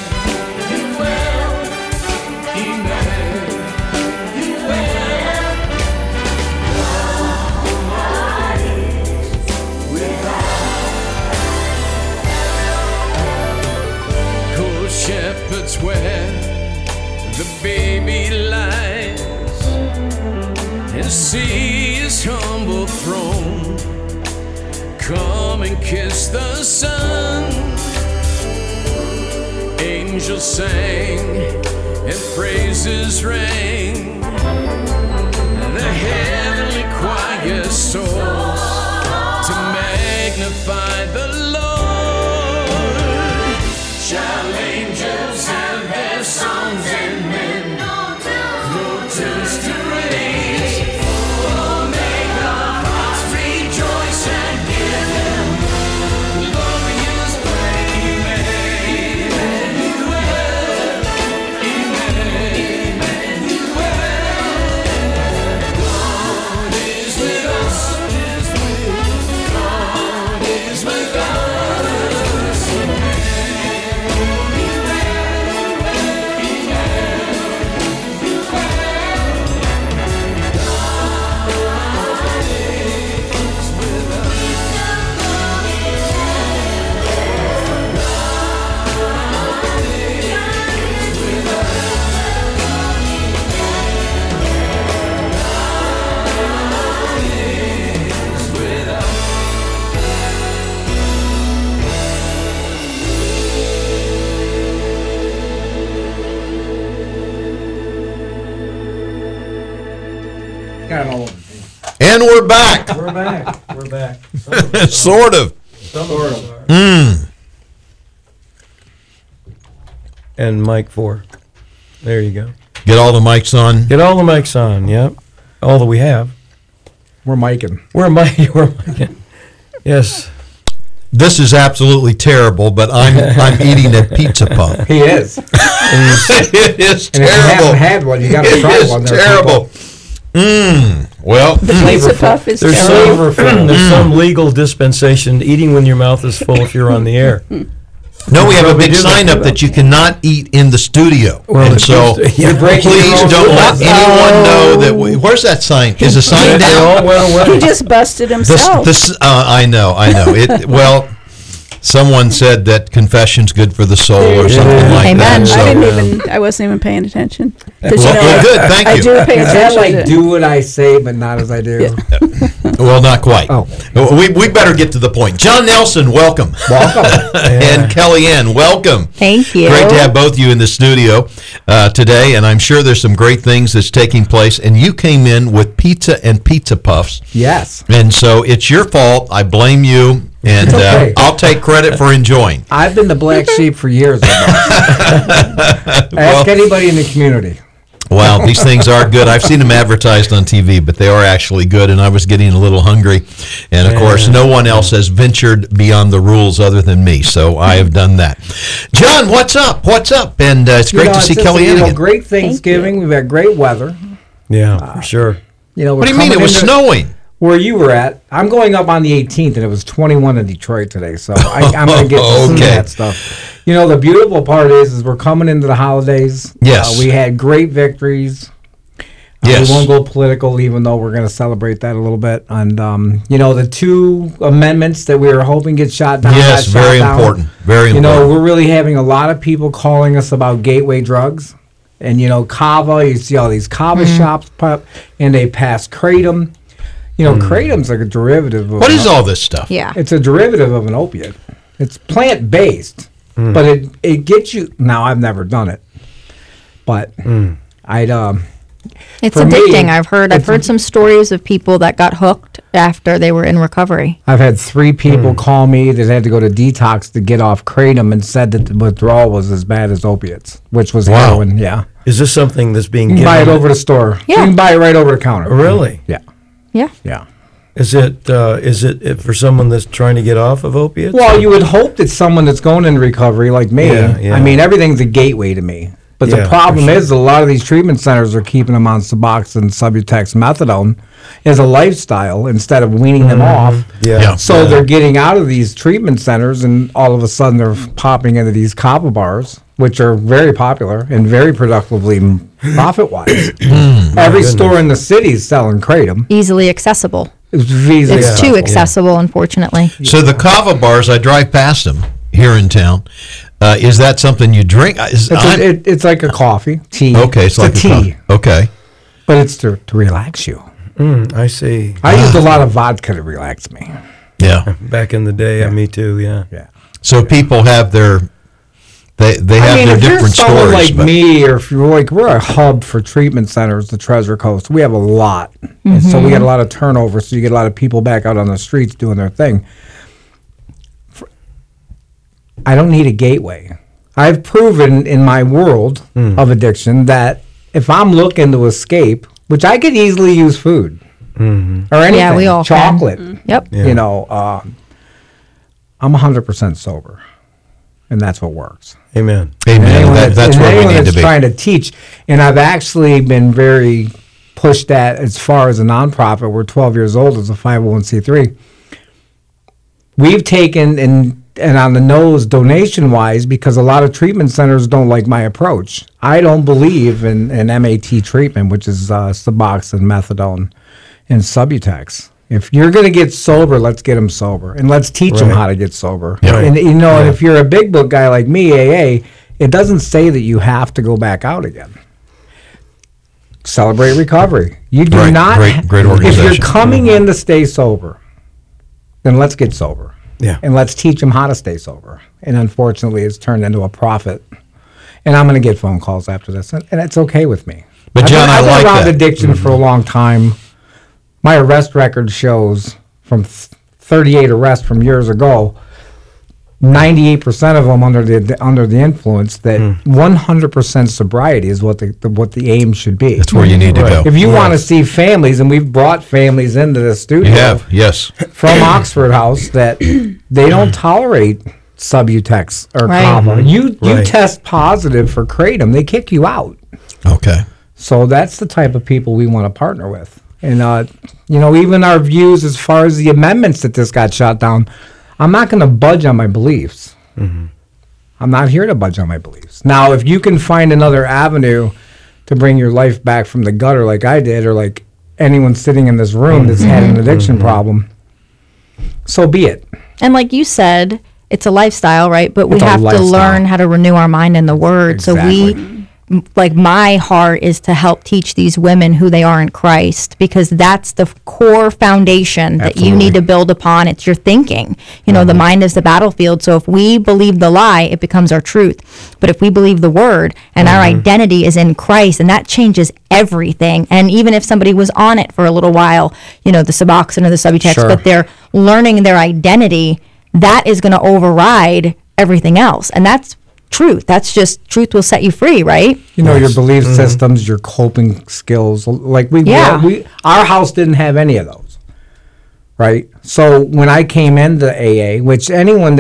S10: Shepherds where the baby lies, and see his humble throne. Come and kiss the Son. Angels sang and praises rang, and the heavenly choir soars to magnify the Lord. Shall angels have their songs and men no tunes to raise? Oh, make our hearts rejoice and give them glorious praise. Emmanuel, Emmanuel,
S11: Got all
S6: And we're back.
S7: We're back. We're back.
S6: Sort of.
S7: Sort of. And mic 4. There you go.
S6: Get all the mics on.
S7: Get all the mics on. Yep. All that we have.
S11: We're micing.
S7: We're micing. Yes.
S6: This is absolutely terrible, but I'm eating a pizza puff.
S11: He is.
S6: It is
S11: And if you
S6: terrible.
S11: haven't had one, you got to try
S6: It
S11: one.
S6: is
S11: There,
S6: terrible. Well,
S8: The pizza puff is
S7: There's
S8: terrible.
S7: there's some legal dispensation. Eating when your mouth is full if you're on the air.
S6: no, we have a
S7: Probably
S6: big
S7: do
S6: sign
S7: that.
S6: up that you cannot eat in the studio,
S7: Well,
S6: and
S7: it's
S6: so
S7: just- you're
S11: breaking
S6: please
S11: your own
S6: don't let
S11: rules.
S6: anyone know that. Where's that sign? Is the sign
S7: They all
S6: down?
S7: went away.
S8: He just busted himself.
S6: I know. It well. Someone said that confession's good for the soul or something like
S2: Amen.
S6: that. So.
S8: I wasn't even paying attention. 'Cause,
S6: Well, good, thank
S8: I
S6: you.
S8: do pay
S11: Is that
S8: attention.
S11: like do what I say, but not as I do?
S6: Well, not quite.
S11: Oh.
S6: We better get to the point. John Nelson, welcome.
S11: Welcome.
S6: And Kellyanne, welcome.
S2: Thank you.
S6: Great to have both of you in the studio today, and I'm sure there's some great things that's taking place. And you came in with pizza and pizza puffs,
S11: Yes.
S6: and so it's your fault. I blame you, and
S11: It's okay.
S6: I'll take credit for enjoying.
S11: I've been the black sheep for years. Ask anybody in the community.
S6: Wow, these things are good. I've seen them advertised on TV, but they are actually good, and I was getting a little hungry. And, of course, no one else has ventured beyond the rules other than me, so I have done that. John, what's up? What's up? And it's great to see Kellyanne again.
S11: Great Thanksgiving. We've had great weather.
S7: Yeah, for sure.
S11: You know,
S6: What do you mean? It was snowing.
S11: Where you were at, I'm going up on the 18th, and it was 21 in Detroit today, so I'm going to get to some of
S6: Okay.
S11: that stuff. You know, the beautiful part is we're coming into the holidays.
S6: Yes.
S11: We had great victories.
S6: Yes.
S11: We won't go political, even though we're going to celebrate that a little bit. And, you know, the 2 amendments that we were hoping get shot down.
S6: Yes,
S11: got shot
S6: very
S11: down.
S6: important. Very
S11: You
S6: important.
S11: know, we're really having a lot of people calling us about gateway drugs. And, you know, Kava, you see all these Kava shops pop, and they pass Kratom. You know, Kratom's like a derivative of
S6: What is all this stuff?
S2: Yeah.
S11: It's a derivative of an opiate. It's plant-based, but it gets you... Now, I've never done it, but I'd...
S2: It's
S11: For me,
S2: addicting. I've heard
S11: it's-
S2: some stories of people that got hooked after they were in recovery.
S11: I've had 3 people call me that had to go to detox to get off Kratom and said that the withdrawal was as bad as opiates, which was
S6: Wow.
S11: heroin, yeah.
S7: Is this something that's being
S11: You can
S7: given?
S11: buy it over the store.
S2: Yeah.
S11: You can buy it right over the counter.
S7: Really?
S11: Yeah,
S2: Yeah.
S11: yeah.
S7: Is it for someone that's trying to get off of opiates?
S11: Well, you would hope that someone that's going into recovery like me,
S7: Yeah, yeah.
S11: I mean, everything's a gateway to me. But
S7: Yeah,
S11: the
S7: for
S11: problem
S7: sure.
S11: is a lot of these treatment centers are keeping them on Suboxone, Subutex, Methadone as a lifestyle instead of weaning them off.
S7: Yeah.
S11: So they're getting out of these treatment centers, and all of a sudden they're popping into these Kava bars, which are very popular and very productively profit-wise. Every store in the city is selling Kratom.
S2: Easily accessible.
S11: It's easily
S2: It's too
S11: accessible.
S2: accessible, unfortunately.
S6: So the Kava bars, I drive past them here in town. Is that something you drink?
S11: It's like a coffee, tea.
S6: Okay, it's like
S11: a tea,
S6: coffee. Okay.
S11: but it's to relax you.
S7: I see.
S11: I used a lot of vodka to relax me.
S6: Yeah.
S7: Back in the day, me too. Yeah.
S11: Yeah.
S6: So people have their they have their
S11: if you're
S6: different
S11: someone
S6: stories.
S11: like
S6: but-
S11: me, or if you're like, we're a hub for treatment centers, the Treasure Coast. We have a lot, and so we get a lot of turnover. So you get a lot of people back out on the streets doing their thing. I don't need a gateway. I've proven in my world of addiction that if I'm looking to escape, which I could easily use food or anything,
S2: Yeah, we all can.
S11: chocolate.
S2: Yep.
S7: Yeah.
S11: You know, I'm 100% sober, and that's what works.
S7: Amen.
S6: Amen.
S11: Anyone
S6: That's where we
S11: anyone
S6: need to
S11: that's
S6: be.
S11: trying to teach, and I've actually been very pushed at as far as a nonprofit. We're 12 years old as a 501c3. We've taken and on the nose donation wise because a lot of treatment centers don't like my approach. I don't believe in MAT treatment, which is Suboxone, Methadone, and Subutex. If you're going to get sober, let's get them sober, and let's teach them
S7: Right.
S11: how to get sober.
S6: Yeah.
S11: And you know, and if you're a big book guy like me, AA, it doesn't say that you have to go back out again. Celebrate recovery. You do
S6: Right.
S11: not.
S6: Great
S11: If
S6: organization.
S11: you're coming in to stay sober, then let's get sober.
S7: Yeah.
S11: And let's teach them how to stay sober. And unfortunately, it's turned into a profit. And I'm going to get phone calls after this, and it's okay with me.
S6: But John,
S11: I've been
S6: I like
S11: around
S6: that.
S11: addiction for a long time. my arrest record shows from 38 arrests from years ago, 98% of them under the influence, that 100% sobriety is what the aim should be.
S6: That's where you need to go.
S11: If you want to see families, and we've brought families into the studio,
S6: You have, yes.
S11: from Oxford House, that they don't tolerate Subutex or
S8: Right.
S11: Kava. You
S7: Right.
S11: test positive for kratom, they kick you out.
S6: Okay.
S11: So that's the type of people we want to partner with. And, even our views as far as the amendments that this got shot down, I'm not going to budge on my beliefs. I'm not here to budge on my beliefs. Now, if you can find another avenue to bring your life back from the gutter like I did, or like anyone sitting in this room that's had an addiction problem, so be it.
S12: And like you said, it's a lifestyle, right? But we
S11: It's a
S12: have to
S11: lifestyle.
S12: learn how to renew our mind in the Word. So
S11: Exactly.
S12: like my heart is to help teach these women who they are in Christ, because that's the core foundation that you need to build upon. It's your thinking. The mind is the battlefield. So if we believe the lie, it becomes our truth. But if we believe the Word and our identity is in Christ, and that changes everything. And even if somebody was on it for a little while, the Suboxone or the Subutex,
S11: Sure.
S12: but they're learning their identity, that is going to override everything else. And that's truth. That's just truth will set you free, right?
S11: Your belief systems, your coping skills. Like our house didn't have any of those, right? So when I came into AA, which anyone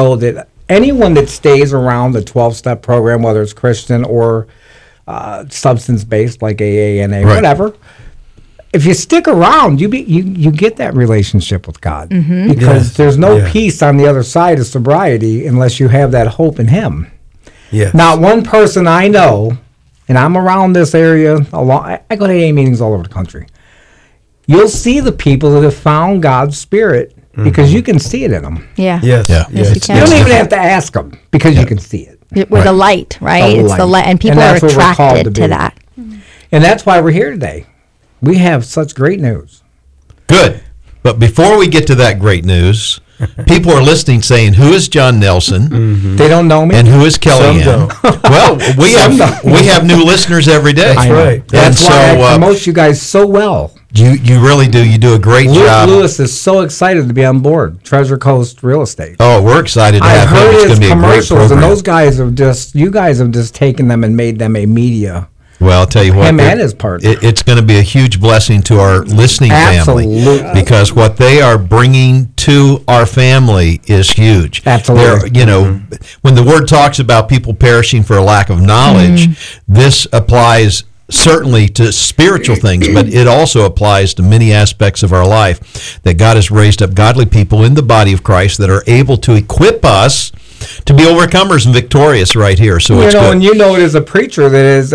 S11: that stays around the 12-step program, whether it's Christian or substance-based like AA, NA,
S6: Right.
S11: whatever, if you stick around, you get that relationship with God, because there's no peace on the other side of sobriety unless you have that hope in Him.
S7: Yes.
S11: Not one person I know, and I'm around this area a lot. I go to AA meetings all over the country. You'll see the people that have found God's Spirit because you can see it in them.
S12: Yeah.
S7: Yes.
S6: Yeah.
S12: Yes, you
S11: You
S12: can.
S11: don't even have to ask them because you can see it.
S12: We're the light, right?
S11: The
S12: It's the
S11: light.
S12: light, and people
S11: And
S12: are
S11: that's what we're called
S12: attracted
S11: to
S12: to
S11: be.
S12: that.
S11: And that's why we're here today. We have such great news.
S6: Good. But before we get to that great news, people are listening saying, who is John Nelson?
S11: They don't know me.
S6: And who is Kellyanne?
S7: don't.
S6: Well, we
S11: Some
S6: have new listeners every day.
S11: I know.
S7: right.
S11: That's
S6: And
S11: why
S6: so,
S11: I promote you guys so well.
S6: You really do. You do a great
S11: Luke
S6: job.
S11: Lewis is so excited to be on board Treasure Coast Real Estate.
S6: Oh, we're excited to
S11: I've
S6: have him.
S11: heard
S6: It's going
S11: his
S6: to be a great
S11: commercials, and
S6: program.
S11: those guys have just taken them and made them a media.
S6: Well, I'll tell you what.
S11: Him and his partner.
S6: It's going to be a huge blessing to our listening family.
S11: Absolutely.
S6: Because what they are bringing to our family is huge.
S11: Absolutely.
S6: When the Word talks about people perishing for a lack of knowledge, this applies certainly to spiritual things, but it also applies to many aspects of our life, that God has raised up godly people in the body of Christ that are able to equip us to be overcomers and victorious right here. So it's good.
S11: And you know it as a preacher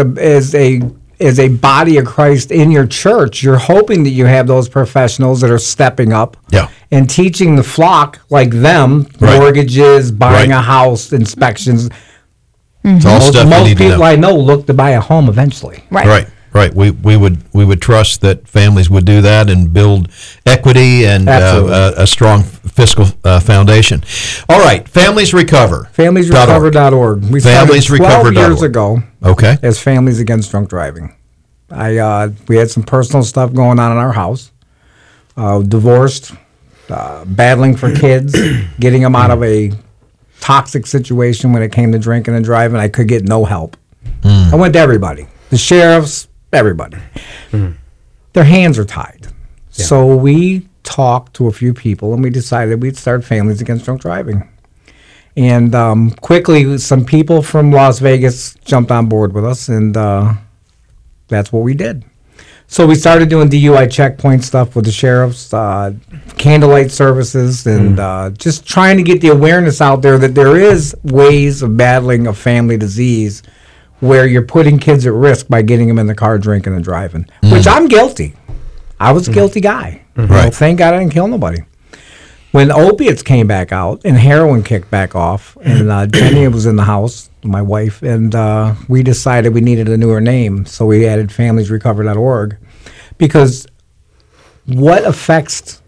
S11: that is a body of Christ in your church. You're hoping that you have those professionals that are stepping up
S6: Yeah.
S11: and teaching the flock like them,
S6: Right.
S11: mortgages, buying
S6: Right.
S11: a house, inspections.
S6: It's all stuff you
S11: Most
S6: need to
S11: people
S6: know.
S11: I know look to buy a home eventually.
S12: Right.
S6: Right. We would trust that families would do that and build equity and
S11: Absolutely.
S6: a strong fiscal foundation. All right, Families Recover.
S11: FamiliesRecover.org. We started 12 years
S6: FamiliesRecover.org.
S11: ago
S6: Okay.
S11: as Families Against Drunk Driving. We had some personal stuff going on in our house. Divorced, battling for kids, getting them out of a toxic situation when it came to drinking and driving. I could get no help. I went to everybody, the sheriffs, everybody. Their hands are tied. So we talked to a few people and we decided we'd start Families Against Drunk Driving. And quickly, some people from Las Vegas jumped on board with us, and that's what we did. So we started doing DUI checkpoint stuff with the sheriffs, candlelight services, and just trying to get the awareness out there that there is ways of battling a family disease where you're putting kids at risk by getting them in the car drinking and driving, which I'm guilty. I was a guilty guy.
S6: Right.
S11: Thank God I didn't kill nobody. When opiates came back out and heroin kicked back off, and Jenny was in the house, my wife, and we decided we needed a newer name, so we added FamiliesRecover.org, because what effects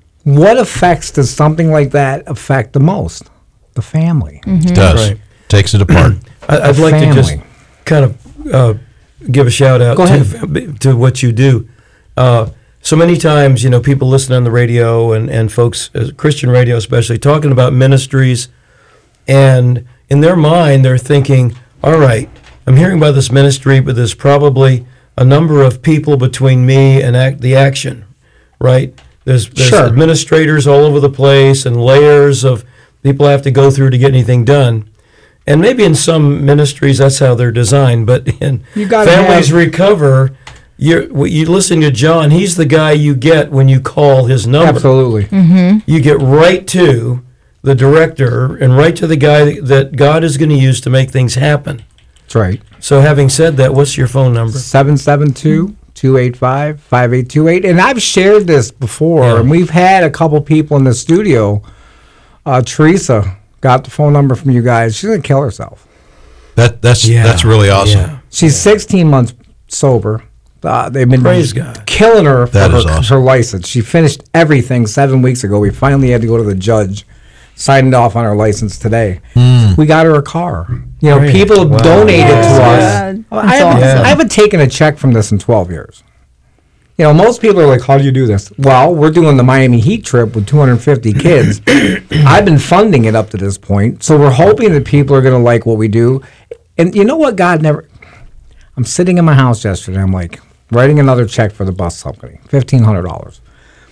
S11: does something like that affect the most? The family.
S6: It does.
S7: Right.
S6: Takes it apart.
S7: I'd like to just kind of give a shout out
S11: Go
S7: to what you do. so many times, people listen on the radio and folks, Christian radio especially, talking about ministries, and in their mind, they're thinking, all right, I'm hearing about this ministry, but there's probably a number of people between me and the action, right? There's
S11: Sure.
S7: administrators all over the place and layers of people have to go through to get anything done. And maybe in some ministries, that's how they're designed, but in
S11: You gotta
S7: Families
S11: have-
S7: Recover, you listen to John, he's the guy you get when you call his number.
S11: Absolutely.
S7: You get right to the director and right to the guy that God is going to use to make things happen.
S11: That's right.
S7: So having said that, what's your phone number?
S11: 772-285-5828. And I've shared this before,
S7: Yeah.
S11: and we've had a couple people in the studio. Teresa got the phone number from you guys. She's going to kill herself.
S6: That's really awesome.
S7: Yeah.
S11: She's 16 months sober. They've been
S7: Praise God.
S11: killing her for
S6: That is
S11: her,
S6: awesome.
S11: her license. She finished everything 7 weeks ago. We finally had to go to the judge, signed off on her license today. We got her a car.
S7: Great.
S11: People have
S7: Wow.
S11: donated to
S8: Yeah.
S11: us.
S8: That's awesome.
S11: I haven't taken a check from this in 12 years. Most people are like, how do you do this? Well, we're doing the Miami Heat trip with 250 kids. I've been funding it up to this point. So we're hoping that people are going to like what we do. And you know what? God never... I'm sitting in my house yesterday. I'm like, writing another check for the bus company, $1,500.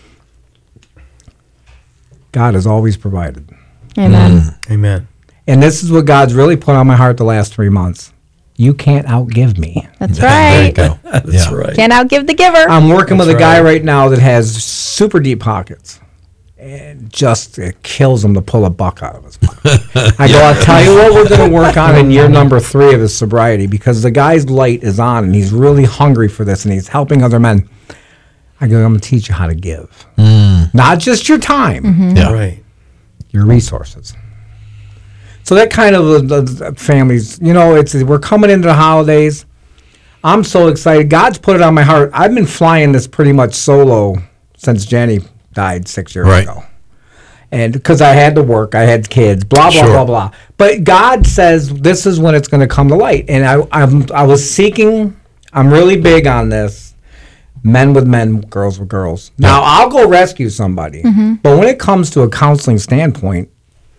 S11: God has always provided.
S12: Amen.
S7: Amen.
S11: And this is what God's really put on my heart the last 3 months. You can't outgive me.
S12: That's
S6: There you
S12: right.
S6: go.
S7: That's right.
S12: Can't outgive the giver.
S11: I'm working with a
S7: That's
S11: guy
S7: right.
S11: right now that has super deep pockets. And just it kills him to pull a buck out of his pocket. I go, I'll tell you what we're going to work on in year number 3 of his sobriety, because the guy's light is on and he's really hungry for this and he's helping other men. I go, I'm going to teach you how to give. Not just your time,
S6: Yeah.
S7: Right.
S11: your resources. So that kind of the families, we're coming into the holidays. I'm so excited. God's put it on my heart. I've been flying this pretty much solo since Jenny died 6 years
S6: Right.
S11: ago. And because I had to work, I had kids, blah, blah,
S6: Sure.
S11: blah, blah. But God says this is when it's going to come to light. And I was seeking, I'm really big on this, men with men, girls with girls. Now, I'll go rescue somebody. But when it comes to a counseling standpoint,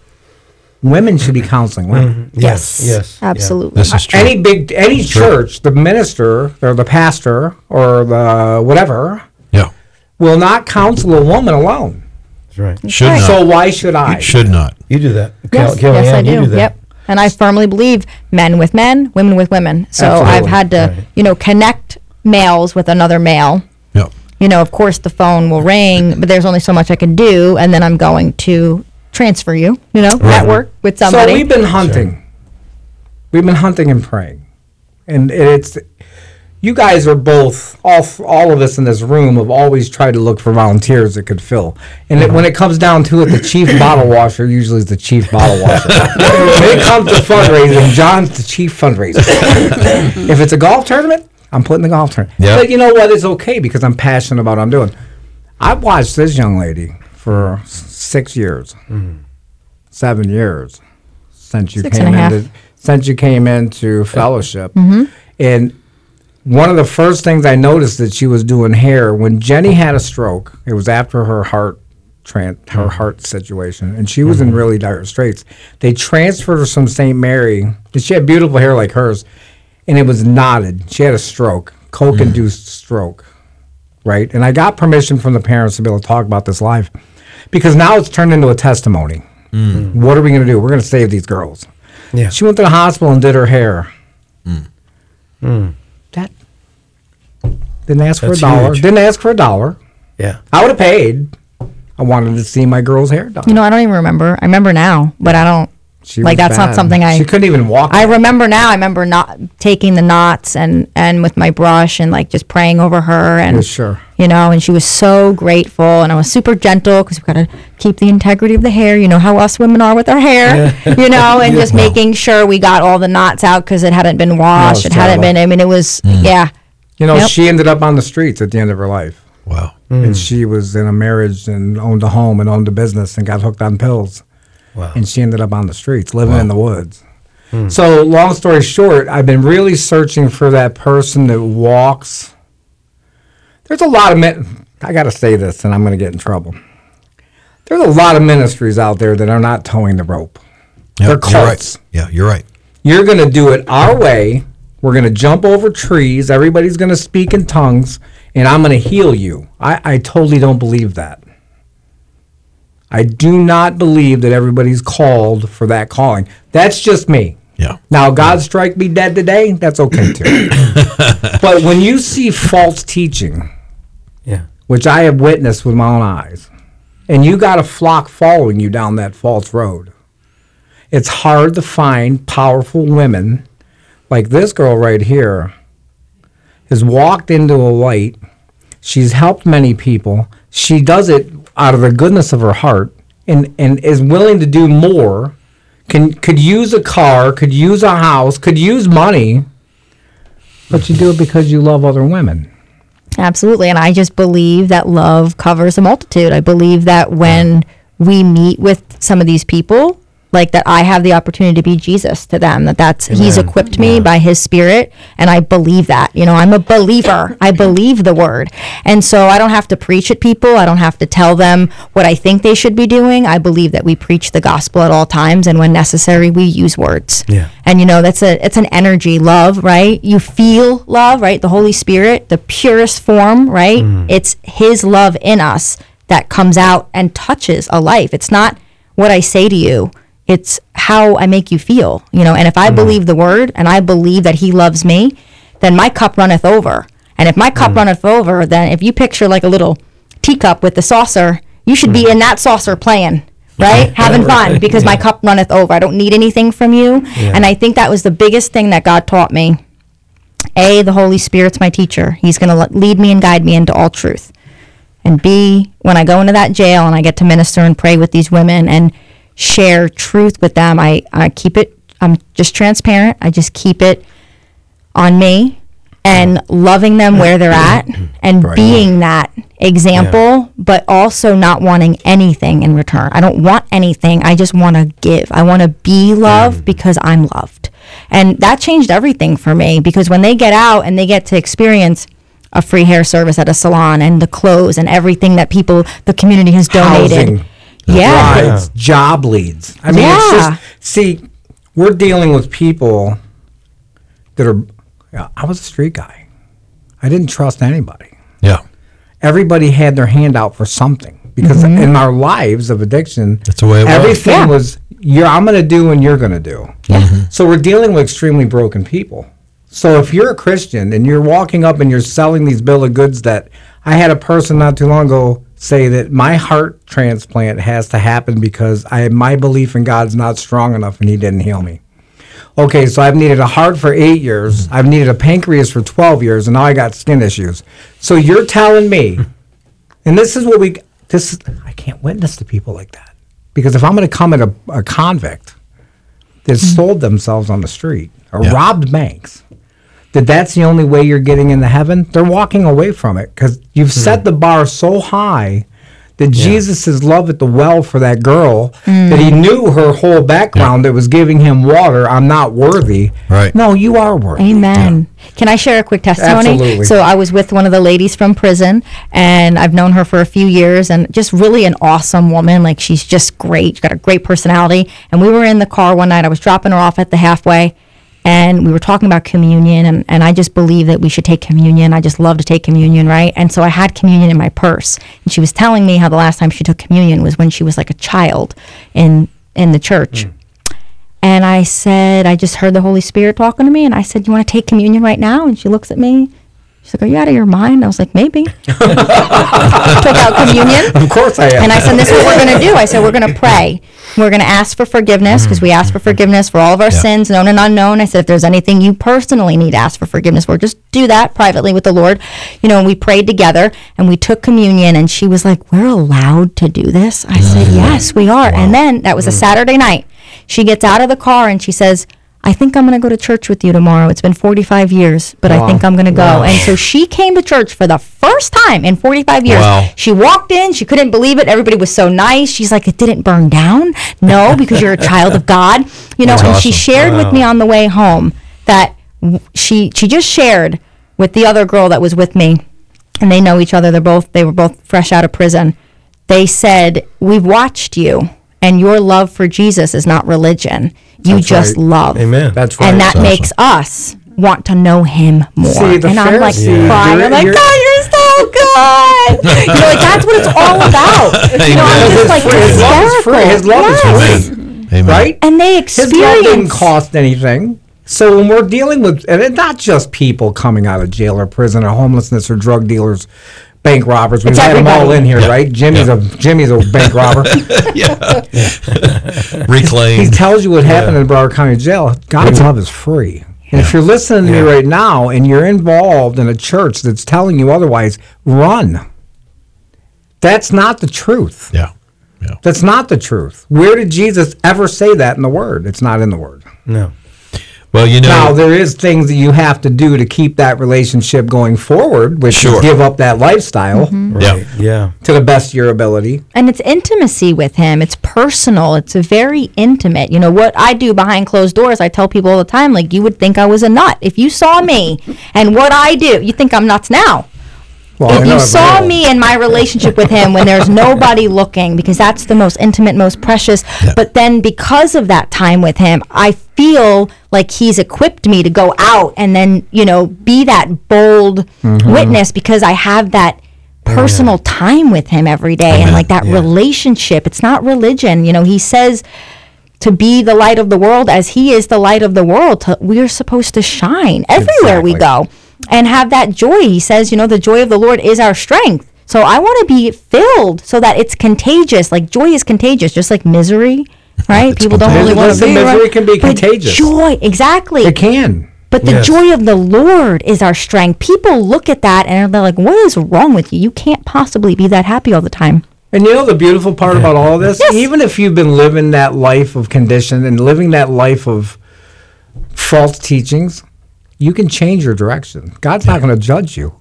S11: women should be counseling women.
S7: Yes. Yes.
S12: Absolutely.
S6: This is true.
S11: Any church, the minister or the pastor or the whatever
S6: Yeah.
S11: will not counsel a woman alone.
S7: That's right.
S6: Should not.
S11: So why should I?
S6: Should not.
S7: You do that.
S12: Yes,
S7: Kellyanne,
S12: yes, I
S7: you
S12: do.
S7: that.
S12: Yep. And I firmly believe men with men, women with women. So
S11: Absolutely.
S12: I've had to, connect males with another male.
S6: Yeah.
S12: Of course the phone will ring, but there's only so much I can do, and then I'm going to transfer you, network with somebody.
S11: So we've been hunting. We've been hunting and praying. And it's you guys are both all of us in this room have always tried to look for volunteers that could fill. And when it comes down to it, the chief bottle washer usually is the chief bottle washer. When it comes to fundraising, John's the chief fundraiser. If it's a golf tournament, I'm putting the golf tournament.
S6: Yeah.
S11: But you know what? It's okay because I'm passionate about what I'm doing. I've watched this young lady for 6 years, 7 years since you came into fellowship. And one of the first things I noticed that she was doing hair when Jenny had a stroke. It was after her heart situation, and she was in really dire straits. They transferred her from St. Mary, and she had beautiful hair like hers, and it was knotted. She had a stroke, coke-induced stroke, right? And I got permission from the parents to be able to talk about this live, because now it's turned into a testimony. What are we going to do? We're going to save these girls.
S7: Yeah.
S11: She went to the hospital and did her hair. That didn't ask for
S7: That's
S11: a dollar.
S7: huge.
S11: Didn't ask for a dollar.
S7: Yeah.
S11: I would have paid. I wanted to see my girl's hair done.
S12: I don't even remember. I remember now, but I don't.
S11: She
S12: Like,
S11: was
S12: that's not
S11: bad.
S12: something
S11: She couldn't even walk.
S12: I remember now. I remember not taking the knots and with my brush and like just praying over her and
S11: Yeah, sure.
S12: and she was so grateful and I was super gentle because we've got to keep the integrity of the hair. You know how us women are with our hair, and just making sure we got all the knots out because it hadn't been washed. It hadn't been. I mean, it was yeah. Yep.
S11: She ended up on the streets at the end of her life.
S6: Wow.
S11: And she was in a marriage and owned a home and owned a business and got hooked on pills.
S7: Wow.
S11: And she ended up on the streets, living in the woods. So, long story short, I've been really searching for that person that walks. There's a lot of men. I got to say this, and I'm going to get in trouble. There's a lot of ministries out there that are not towing the rope. They're cults.
S6: You're right. Yeah, you're right.
S11: You're going to do it our way. We're going to jump over trees. Everybody's going to speak in tongues, and I'm going to heal you. I totally don't believe that. I do not believe that everybody's called for that calling. That's just me.
S6: Yeah.
S11: Now, God strike me dead today, that's okay too. But when you see false teaching, which I have witnessed with my own eyes, and you got a flock following you down that false road, it's hard to find powerful women like this girl right here has walked into a light. She's helped many people. She does it out of the goodness of her heart and is willing to do more, could use a car, could use a house, could use money, but you do it because you love other women.
S12: Absolutely. And I just believe that love covers a multitude. I believe that when we meet with some of these people, like that I have the opportunity to be Jesus to them, he's equipped me by his spirit. And I believe that, I'm a believer. I believe the word. And so I don't have to preach at people. I don't have to tell them what I think they should be doing. I believe that we preach the gospel at all times. And when necessary, we use words. Yeah. And it's an energy, love, right? You feel love, right? The Holy Spirit, the purest form, right? It's his love in us that comes out and touches a life. It's not what I say to you. It's how I make you feel, and if I believe the word and I believe that he loves me, then my cup runneth over. And if my cup runneth over, then if you picture like a little teacup with the saucer, you should be in that saucer playing, right? Having fun, because my cup runneth over. I don't need anything from you. Yeah. And I think that was the biggest thing that God taught me. The Holy Spirit's my teacher. He's going to lead me and guide me into all truth. And B, when I go into that jail and I get to minister and pray with these women and share truth with them, I keep it, I'm just transparent. I just keep it on me and loving them where they're at and being that example, but also not wanting anything in return. I don't want anything. I just want to give. I want to be loved because I'm loved. And that changed everything for me, because when they get out and they get to experience a free hair service at a salon and the clothes and everything that the community has donated.
S11: Housing. Rides, job leads. I mean, it's just, see, we're dealing with people that are, I was a street guy. I didn't trust anybody.
S6: Yeah.
S11: Everybody had their hand out for something, because in our lives of addiction,
S6: that's the way
S11: everything was, I'm going to do and you're going to do. Yeah. So we're dealing with extremely broken people. So if you're a Christian and you're walking up and you're selling these bill of goods, that I had a person not too long ago say that my heart transplant has to happen because my belief in God's not strong enough and he didn't heal me. Okay, so I've needed a heart for 8 years. I've needed a pancreas for 12 years, and now I got skin issues. So you're telling me, and this is what I can't witness to people like that. Because if I'm going to come at a convict that sold themselves on the street or robbed banks, that's the only way you're getting into heaven, they're walking away from it, because you've set the bar so high that Jesus' love at the well for that girl, that he knew her whole background that was giving him water, I'm not worthy.
S6: Right.
S11: No, you are worthy.
S12: Amen. Yeah. Can I share a quick testimony?
S11: Absolutely.
S12: So I was with one of the ladies from prison, and I've known her for a few years, and just really an awesome woman. Like, she's just great. She's got a great personality. And we were in the car one night. I was dropping her off at the halfway, and we were talking about communion, and I just believe that we should take communion. I just love to take communion, right? And so I had communion in my purse. And she was telling me how the last time she took communion was when she was like a child in the church. And I said, I just heard the Holy Spirit talking to me, and I said, you want to take communion right now? And she looks at me. She's like, are you out of your mind? I was like, maybe. Took out communion.
S11: Of course I am.
S12: And I said, this is what we're going to do. I said, we're going to pray. We're going to ask for forgiveness, because we ask for forgiveness for all of our sins, known and unknown. I said, if there's anything you personally need to ask for forgiveness for, just do that privately with the Lord. And we prayed together, and we took communion, and she was like, we're allowed to do this? I said, yes, we are. Wow. And then that was a Saturday night. She gets out of the car, and she says, I think I'm going to go to church with you tomorrow. It's been 45 years, but I think I'm going to go. Wow. And so she came to church for the first time in 45 years. Wow. She walked in. She couldn't believe it. Everybody was so nice. She's like, it didn't burn down? No, because you're a child of God. That's and awesome. She shared with me on the way home that she just shared with the other girl that was with me and they know each other. They were both fresh out of prison. They said, "We've watched you, and your love for Jesus is not religion. You
S11: That's
S12: just
S11: right.
S12: love."
S7: Amen.
S11: That's right.
S12: And that
S6: That's
S12: makes us want to know him more.
S11: See, the
S12: and I'm like
S11: Pharisee-
S12: crying. I'm like,
S11: you're-
S12: God, you're so good. Like, that's what it's all about. I'm just like
S11: His love is free.
S12: hysterical.
S11: His love is
S12: Yes.
S11: free.
S6: Amen.
S11: Right?
S12: And they
S11: His love didn't
S12: experience.
S11: cost anything. So when we're dealing with, and it's not just people coming out of jail or prison or homelessness or drug dealers, bank robbers. We've
S12: It's
S11: had them all
S12: everybody.
S11: in here,
S6: Yeah.
S11: right? Jimmy's a bank robber.
S6: Yeah.
S11: He
S6: Reclaimed.
S11: tells you what happened in Broward County Jail. God's love is free. And if you're listening to me right now and you're involved in a church that's telling you otherwise, run. That's not the truth.
S6: Yeah.
S11: That's not the truth. Where did Jesus ever say that in the Word? It's not in the Word.
S7: No.
S6: Well, you know.
S11: Now, there is things that you have to do to keep that relationship going forward, which
S6: Sure.
S11: is give up that lifestyle
S7: Right. Yeah.
S11: to the best of your ability.
S12: And it's intimacy with him. It's personal. It's very intimate. You know, what I do behind closed doors, I tell people all the time, like, you would think I was a nut. If you saw me and what I do, you think I'm nuts now.
S11: Well, I
S12: If
S11: know
S12: you
S11: I've
S12: saw
S11: read-
S12: me in my relationship with him when there's nobody looking, because that's the most intimate, most precious. But then because of that time with him, I feel like he's equipped me to go out and then, you know, be that bold witness because I have that personal time with him every day and like that relationship. It's not religion. You know, he says to be the light of the world as he is the light of the world. We're supposed to shine everywhere we go and have that joy. He says, you know, the joy of the Lord is our strength. So I want to be filled so that it's contagious. Like joy is contagious, just like misery, right? People don't really want to be
S11: Misery
S12: right?
S11: can be
S12: But
S11: contagious.
S12: Joy, exactly.
S11: It can.
S12: But the joy of the Lord is our strength. People look at that and they're like, what is wrong with you? You can't possibly be that happy all the time.
S11: And you know the beautiful part about all of this? Even if you've been living that life of condition and living that life of false teachings, you can change your direction. God's not going to judge you.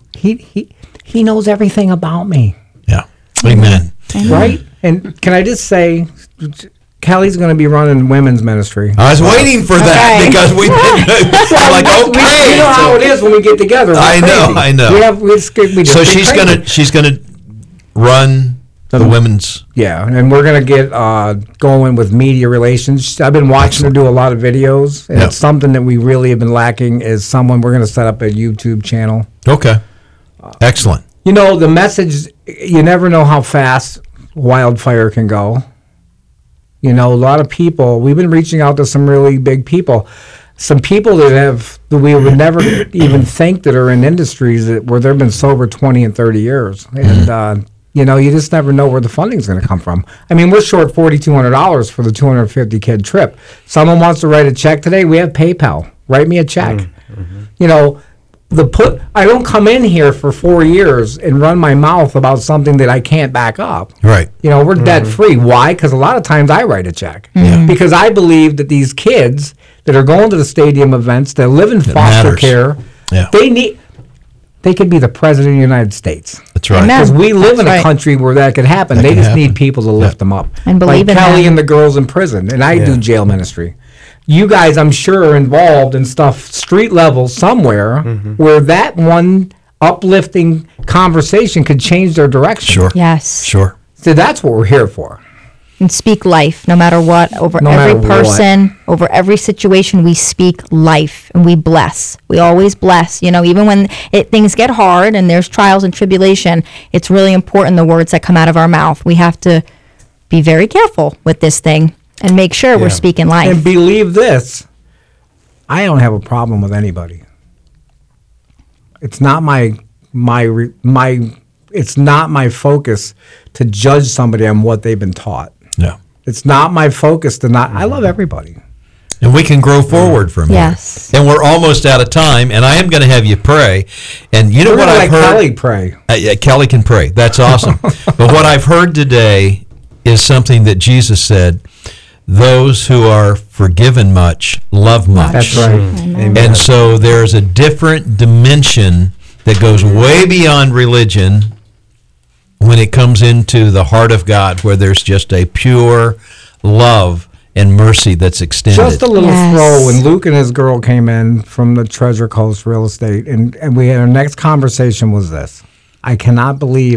S11: He knows everything about me.
S6: Yeah. Amen.
S11: Right? And can I just say, Kelly's going to be running women's ministry.
S6: I was waiting for that because we've been I'm like, okay.
S11: You know how it is when we get together. We're
S6: I know,
S11: crazy.
S6: I know.
S11: We just
S6: So
S11: get
S6: she's
S11: crazy.
S6: gonna run the women's.
S11: Yeah, and we're going to get going with media relations. I've been watching her do a lot of videos, and
S6: Yep.
S11: it's something that we really have been lacking is someone. We're going to set up a YouTube channel.
S6: Okay. Excellent.
S11: You know, the message, you never know how fast wildfire can go. You know, a lot of people, we've been reaching out to some really big people. Some people that we would never even think that are in industries where they've been sober 20 and 30 years. And, you know, you just never know where the funding's going to come from. I mean, we're short $4,200 for the 250 kid trip. Someone wants to write a check today, we have PayPal. Write me a check. You know, I don't come in here for 4 years and run my mouth about something that I can't back up.
S6: Right.
S11: You know, we're debt free. Why? Because a lot of times I write a check. Because I believe that these kids that are going to the stadium events, that live in foster
S6: matters.
S11: care,
S6: Yeah.
S11: they could be the president of the United States.
S6: That's right.
S11: Because we live in a
S12: right.
S11: country where that could happen.
S6: That
S11: They
S6: can
S11: just
S6: happen.
S11: need people to lift them up.
S12: And believe
S11: like
S12: in
S11: Kelly
S12: them.
S11: and the girls in prison. And I do jail ministry. You guys, I'm sure, are involved in stuff street level somewhere where that one uplifting conversation could change their direction.
S6: Sure.
S12: Yes.
S6: Sure.
S11: So that's what we're here for.
S12: And speak life no matter what, over
S11: No
S12: every
S11: matter what.
S12: person, over every situation. We speak life and we bless. We always bless. You know, even when things get hard and there's trials and tribulation, it's really important the words that come out of our mouth. We have to be very careful with this thing and make sure we're speaking life.
S11: And believe this, I don't have a problem with anybody. It's not it's not my focus to judge somebody on what they've been taught.
S6: No.
S11: It's not my focus to not. I love everybody.
S6: And we can grow forward from
S12: Yes.
S6: here. And we're almost out of time, and I am going to have you pray. And you know
S11: We're
S6: what
S11: gonna
S6: I've
S11: let
S6: heard?
S11: Kelly pray.
S6: Yeah, Kelly can pray. That's awesome. But what I've heard today is something that Jesus said, those who are forgiven much love much.
S11: That's right. Amen.
S6: And so there's a different dimension that goes way beyond religion when it comes into the heart of God, where there's just a pure love and mercy that's extended.
S11: Just a little
S12: Yes.
S11: throw when Luke and his girl came in from the Treasure Coast Real Estate, and we had our next conversation was this. I cannot believe